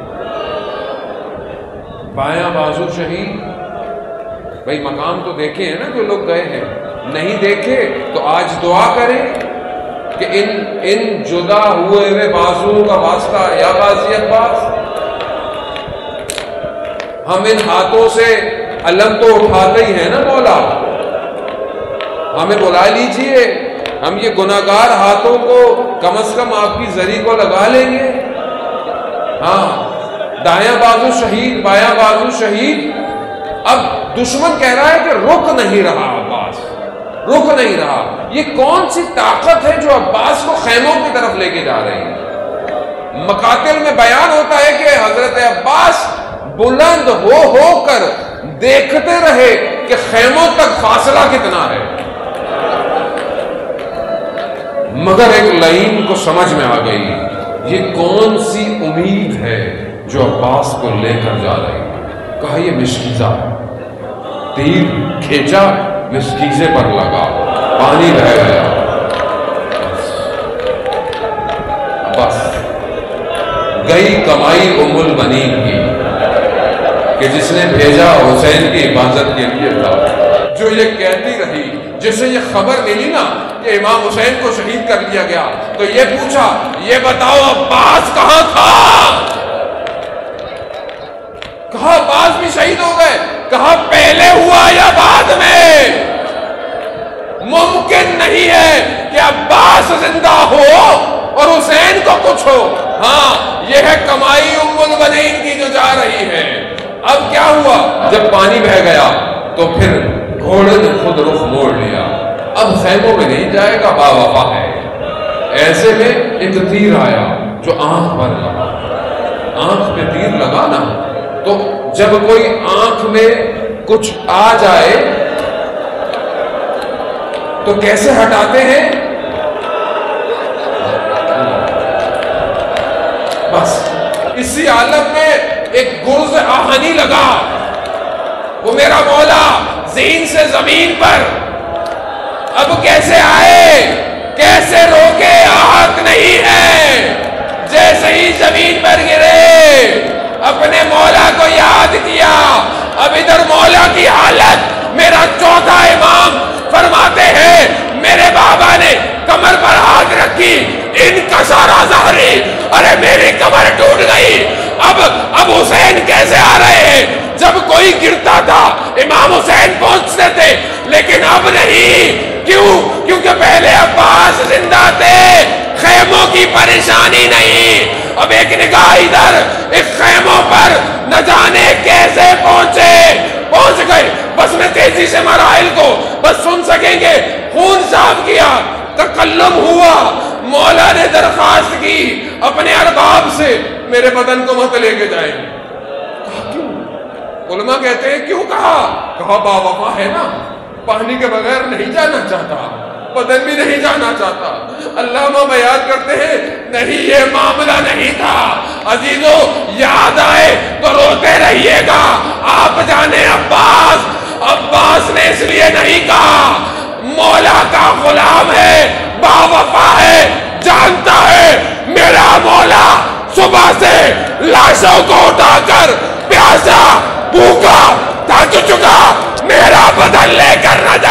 بایاں بازو شہید۔ بھائی مقام تو دیکھے ہیں نا جو لوگ گئے ہیں، نہیں دیکھے تو آج دعا کریں کہ ان ان جدا ہوئے ہوئے بازوؤں کا واسطہ یا غازی عباس، ہم ان ہاتھوں سے علم تو اٹھاتے ہی ہیں نا مولا، ہمیں بلا لیجئے، ہم یہ گناہگار ہاتھوں کو کم از کم آپ کی زری کو لگا لیں گے۔ ہاں دایاں بازو شہید، بایاں بازو شہید۔ اب دشمن کہہ رہا ہے کہ رک نہیں رہا عباس، رک نہیں رہا۔ یہ کون سی طاقت ہے جو عباس کو خیموں کی طرف لے کے جا رہی ہے؟ مقاتل میں بیان ہوتا ہے کہ حضرت عباس بلند ہو ہو کر دیکھتے رہے کہ خیموں تک فاصلہ کتنا ہے، مگر ایک لائن کو سمجھ میں آ گئی، یہ کون سی امید ہے جو عباس کو لے کر جا رہی ہے؟ کہا یہ مشکیزہ، تیر کھینچا، مشکیزے پر لگا، پانی بہہ گیا۔ بس گئی کمائی ام البنین کی، کہ جس نے بھیجا حسین کی حفاظت کے لیے تھا، جو یہ کہتی رہی، جسے یہ خبر ملی نا کہ امام حسین کو شہید کر لیا گیا، تو یہ پوچھا یہ بتاؤ عباس کہاں تھا؟ کہا عباس بھی شہید ہو گئے۔ کہا پہلے ہوا یا بعد میں؟ ممکن نہیں ہے کہ عباس زندہ ہو اور حسین کو کچھ ہو۔ ہاں یہ ہے کمائی ام البنین کی جو جا رہی ہے۔ اب کیا ہوا؟ جب پانی بہہ گیا تو پھر گھوڑے نے خود رخ موڑ لیا، اب خیموں میں نہیں جائے گا، باوفا ہے۔ ایسے میں ایک تیر آیا جو آنکھ پر لگا، آنکھ پہ تیر لگا نا، تو جب کوئی آنکھ میں کچھ آ جائے تو کیسے ہٹاتے ہیں؟ بس اسی عالم میں ایک گرز آہنی لگا، وہ میرا مولا زین سے زمین پر، اب کیسے آئے، کیسے روکے، آہت نہیں ہے۔ جیسے ہی زمین پر گرے اپنے مولا کو یاد کیا۔ اب ادھر مولا کی حالت، میرا چوتھا امام فرماتے ہیں میرے بابا نے کمر پر ہاتھ رکھی، ان کا سارا ظاہری، ارے میری کمر ٹوٹ گئی۔ اب اب حسین کیسے آ رہے ہیں؟ جب کوئی گرتا تھا امام حسین پہنچتے تھے، لیکن اب نہیں۔ کیوں؟ کیونکہ پہلے عباس زندہ تھے، خیموں کی پریشانی نہیں۔ اب ایک نگاہ ادھر، ایک خیموں پر نہ جانے کیسے پہنچے، پہنچ گئے۔ بس میں تیزی سے مراحل کو بس سن سکیں گے۔ خون صاف کیا، تکلم ہوا، مولا نے درخواست کی اپنے ارباب سے میرے بدن کو مت لے کے جائیں۔ کہا کیوں؟ علماء کہتے ہیں کیوں کہا؟ کہا باوفا ہے نا، پانی کے بغیر نہیں جانا چاہتا، بدن بھی نہیں جانا چاہتا۔ علامہ بیان کرتے ہیں نہیں یہ معاملہ نہیں تھا۔ عزیزو یاد آئے تو روتے رہیے گا۔ آپ جانے عباس، عباس نے اس لیے نہیں کہا، مولا کا غلام ہے، باوفا ہے، جانتا ہے میرا مولا صبح سے لاشوں کو اٹھا کر پیاسا بھوکا تھک چکا میرا بدن لے کر نہ